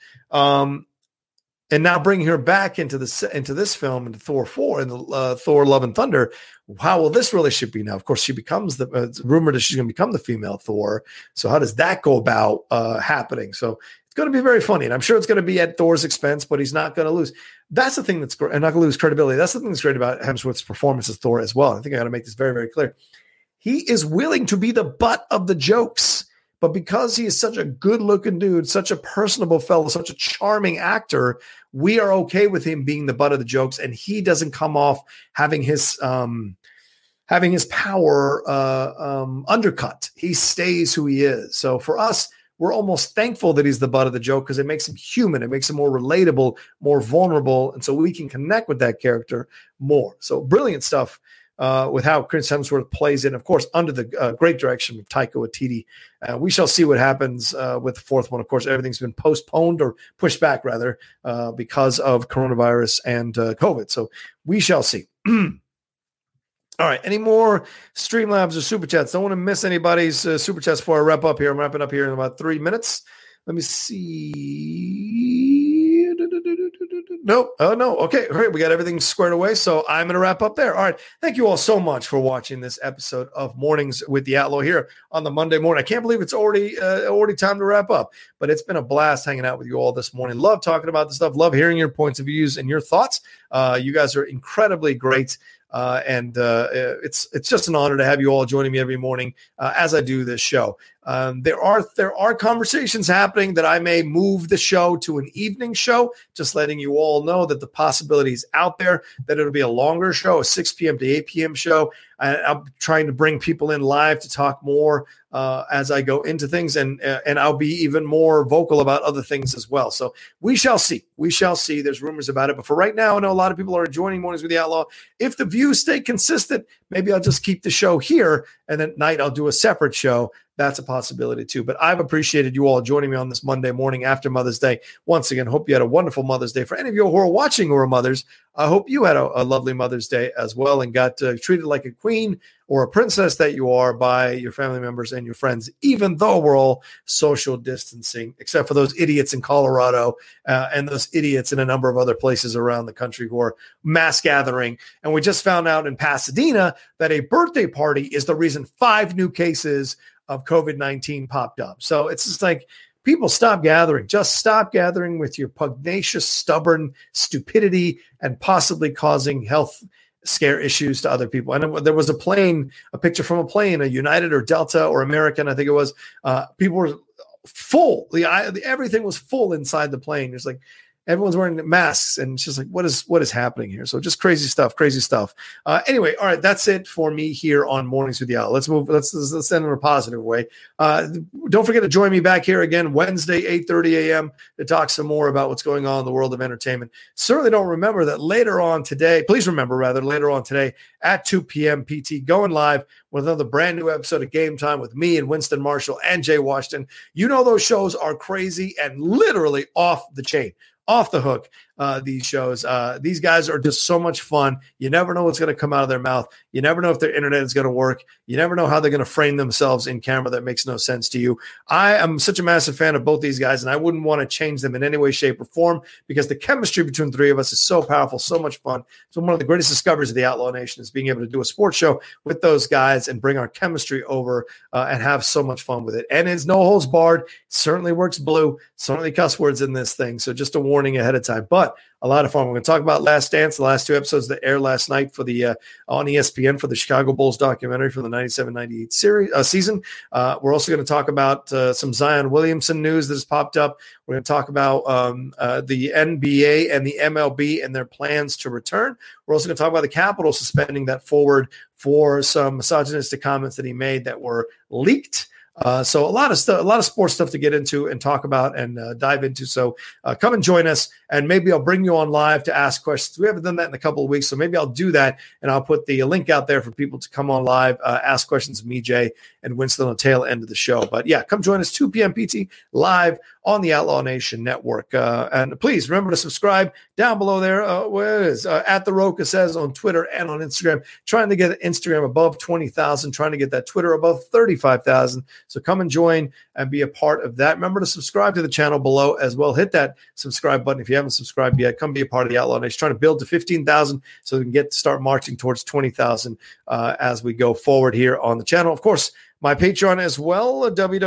And now bringing her back into this film, into Thor 4 and the Thor, Love, and Thunder. How will this relationship be now? Of course, she becomes it's rumored that she's going to become the female Thor. So how does that go about happening? So it's going to be very funny, and I'm sure it's going to be at Thor's expense, but he's not going to lose. That's the thing that's great. I'm not going to lose credibility. That's the thing that's great about Hemsworth's performance as Thor as well. I think I got to make this very, very clear. He is willing to be the butt of the jokes. But because he is such a good-looking dude, such a personable fellow, such a charming actor, we are okay with him being the butt of the jokes, and he doesn't come off having his power undercut. He stays who he is. So for us, we're almost thankful that he's the butt of the joke because it makes him human. It makes him more relatable, more vulnerable, and so we can connect with that character more. So brilliant stuff. With how Chris Hemsworth plays in, of course, under the great direction of Taika Waititi. We shall see what happens with the fourth one. Of course, everything's been postponed or pushed back, rather, because of coronavirus and COVID. So we shall see. All right. Any more Streamlabs or Super Chats? Don't want to miss anybody's Super Chats before I wrap up here. I'm wrapping up here in about 3 minutes. Let me see. Nope. Oh, no. Okay. Great. We got everything squared away. So I'm going to wrap up there. All right. Thank you all so much for watching this episode of Mornings with the Outlaw here on the Monday morning. I can't believe it's already time to wrap up, but it's been a blast hanging out with you all this morning. Love talking about this stuff. Love hearing your points of views and your thoughts. You guys are incredibly great. And it's just an honor to have you all joining me every morning as I do this show. There are conversations happening that I may move the show to an evening show, just letting you all know that the possibility is out there, that it'll be a longer show, a 6 p.m. to 8 p.m. show. I'm trying to bring people in live to talk more as I go into things, and I'll be even more vocal about other things as well. So we shall see. We shall see. There's rumors about it. But for right now, I know a lot of people are joining Mornings with the Outlaw. If the views stay consistent, maybe I'll just keep the show here, and at night I'll do a separate show. That's a possibility too. But I've appreciated you all joining me on this Monday morning after Mother's Day. Once again, hope you had a wonderful Mother's Day. For any of you who are watching who are mothers, I hope you had a lovely Mother's Day as well and got treated like a queen or a princess that you are by your family members and your friends, even though we're all social distancing, except for those idiots in Colorado and those idiots in a number of other places around the country who are mass gathering. And we just found out in Pasadena that a birthday party is the reason 5 new cases of COVID-19 popped up. So it's just like, people, stop gathering. Just stop gathering with your pugnacious, stubborn stupidity and possibly causing health scare issues to other people. And there was a picture from a plane, a United or Delta or American, I think it was. People were full. Everything was full inside the plane. There's like, everyone's wearing masks, and it's just like, what is happening here? So just crazy stuff. Anyway, all right, that's it for me here on Mornings with the Owl. Let's move. Let's end in a positive way. Don't forget to join me back here again Wednesday, 8:30 a.m. to talk some more about what's going on in the world of entertainment. Certainly don't remember that later on today. Please remember later on today at 2 p.m. PT going live with another brand new episode of Game Time with me and Winston Marshall and Jay Washington. You know those shows are crazy and literally off the chain. Off the hook, these shows. These guys are just so much fun. You never know what's going to come out of their mouth. You never know if their internet is going to work. You never know how they're going to frame themselves in camera that makes no sense to you. I am such a massive fan of both these guys, and I wouldn't want to change them in any way, shape, or form because the chemistry between the three of us is so powerful, so much fun. So one of the greatest discoveries of the Outlaw Nation is being able to do a sports show with those guys and bring our chemistry over and have so much fun with it. And it's no holds barred. It certainly works blue. Certainly cuss words in this thing. So just a warning ahead of time. But a lot of fun. We're going to talk about Last Dance, the last 2 episodes that aired last night for the on ESPN for the Chicago Bulls documentary from the 97-98 season. We're also going to talk about some Zion Williamson news that has popped up. We're going to talk about the NBA and the MLB and their plans to return. We're also going to talk about the Capitol suspending that forward for some misogynistic comments that he made that were leaked. So a lot of sports stuff to get into and talk about and dive into. So come and join us, and maybe I'll bring you on live to ask questions. We haven't done that in a couple of weeks, so maybe I'll do that, and I'll put the link out there for people to come on live, ask questions of me, Jay, and Winston on the tail end of the show. But yeah, come join us 2 p.m. PT live on the Outlaw Nation Network. And please remember to subscribe down below there. Where it is at the Roca says on Twitter and on Instagram. Trying to get Instagram above 20,000. Trying to get that Twitter above 35,000. So come and join and be a part of that. Remember to subscribe to the channel below as well. Hit that subscribe button if you haven't subscribed yet. Come be a part of the Outlaw Nation. Trying to build to 15,000 so we can start marching towards 20,000 as we go forward here on the channel. Of course, my Patreon as well,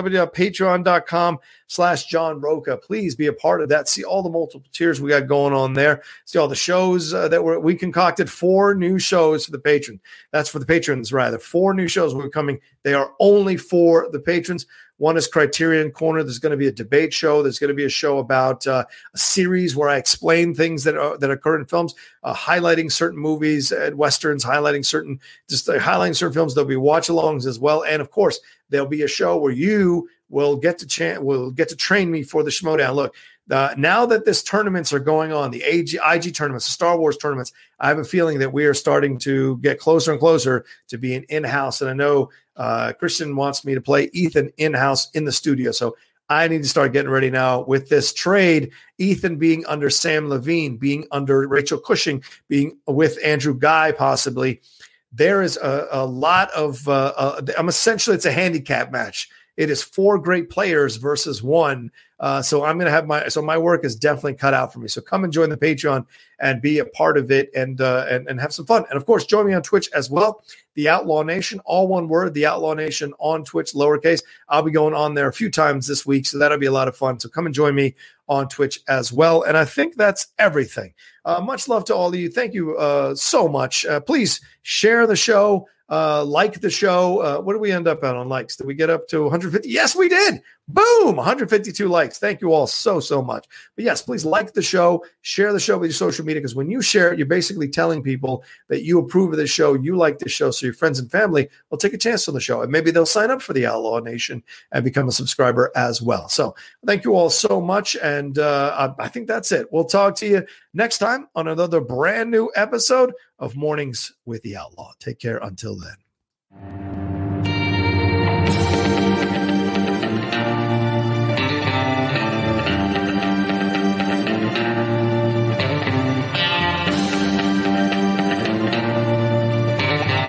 www.patreon.com/John Roca. Please be a part of that. See all the multiple tiers we got going on there. See all the shows that we concocted. 4 new shows for the patron. That's for the patrons, rather. 4 new shows will be coming. They are only for the patrons. One is Criterion Corner. There's going to be a debate show. There's going to be a show about a series where I explain things that occur in films, highlighting certain movies and westerns, highlighting certain films. There'll be watch-alongs as well, and of course, there'll be a show where you will get to train me for the Schmodown. Look, now that these tournaments are going on, the IG tournaments, the Star Wars tournaments, I have a feeling that we are starting to get closer and closer to being in-house. And I know Christian wants me to play Ethan in-house in the studio. So I need to start getting ready now with this trade. Ethan being under Sam Levine, being under Rachel Cushing, being with Andrew Guy possibly. There is a lot of it's a handicap match. it is 4 great players versus 1. So I'm going to have my work is definitely cut out for me. So come and join the Patreon and be a part of it and have some fun. And of course, join me on Twitch as well. The Outlaw Nation, all one word, the Outlaw Nation on Twitch, lowercase. I'll be going on there a few times this week. So that'll be a lot of fun. So come and join me on Twitch as well. And I think that's everything. Much love to all of you. Thank you so much. Please share the show. Like the show. What did we end up at on likes? Did we get up to 150? Yes, we did. Boom, 152 likes. Thank you all so much. But yes, please like the show, share the show with your social media, because when you share it, you're basically telling people that you approve of the show, you like the show, so your friends and family will take a chance on the show, and maybe they'll sign up for the Outlaw Nation and become a subscriber as well. So thank you all so much, and I think that's it. We'll talk to you next time on another brand new episode of Mornings with the Outlaw. Take care until then.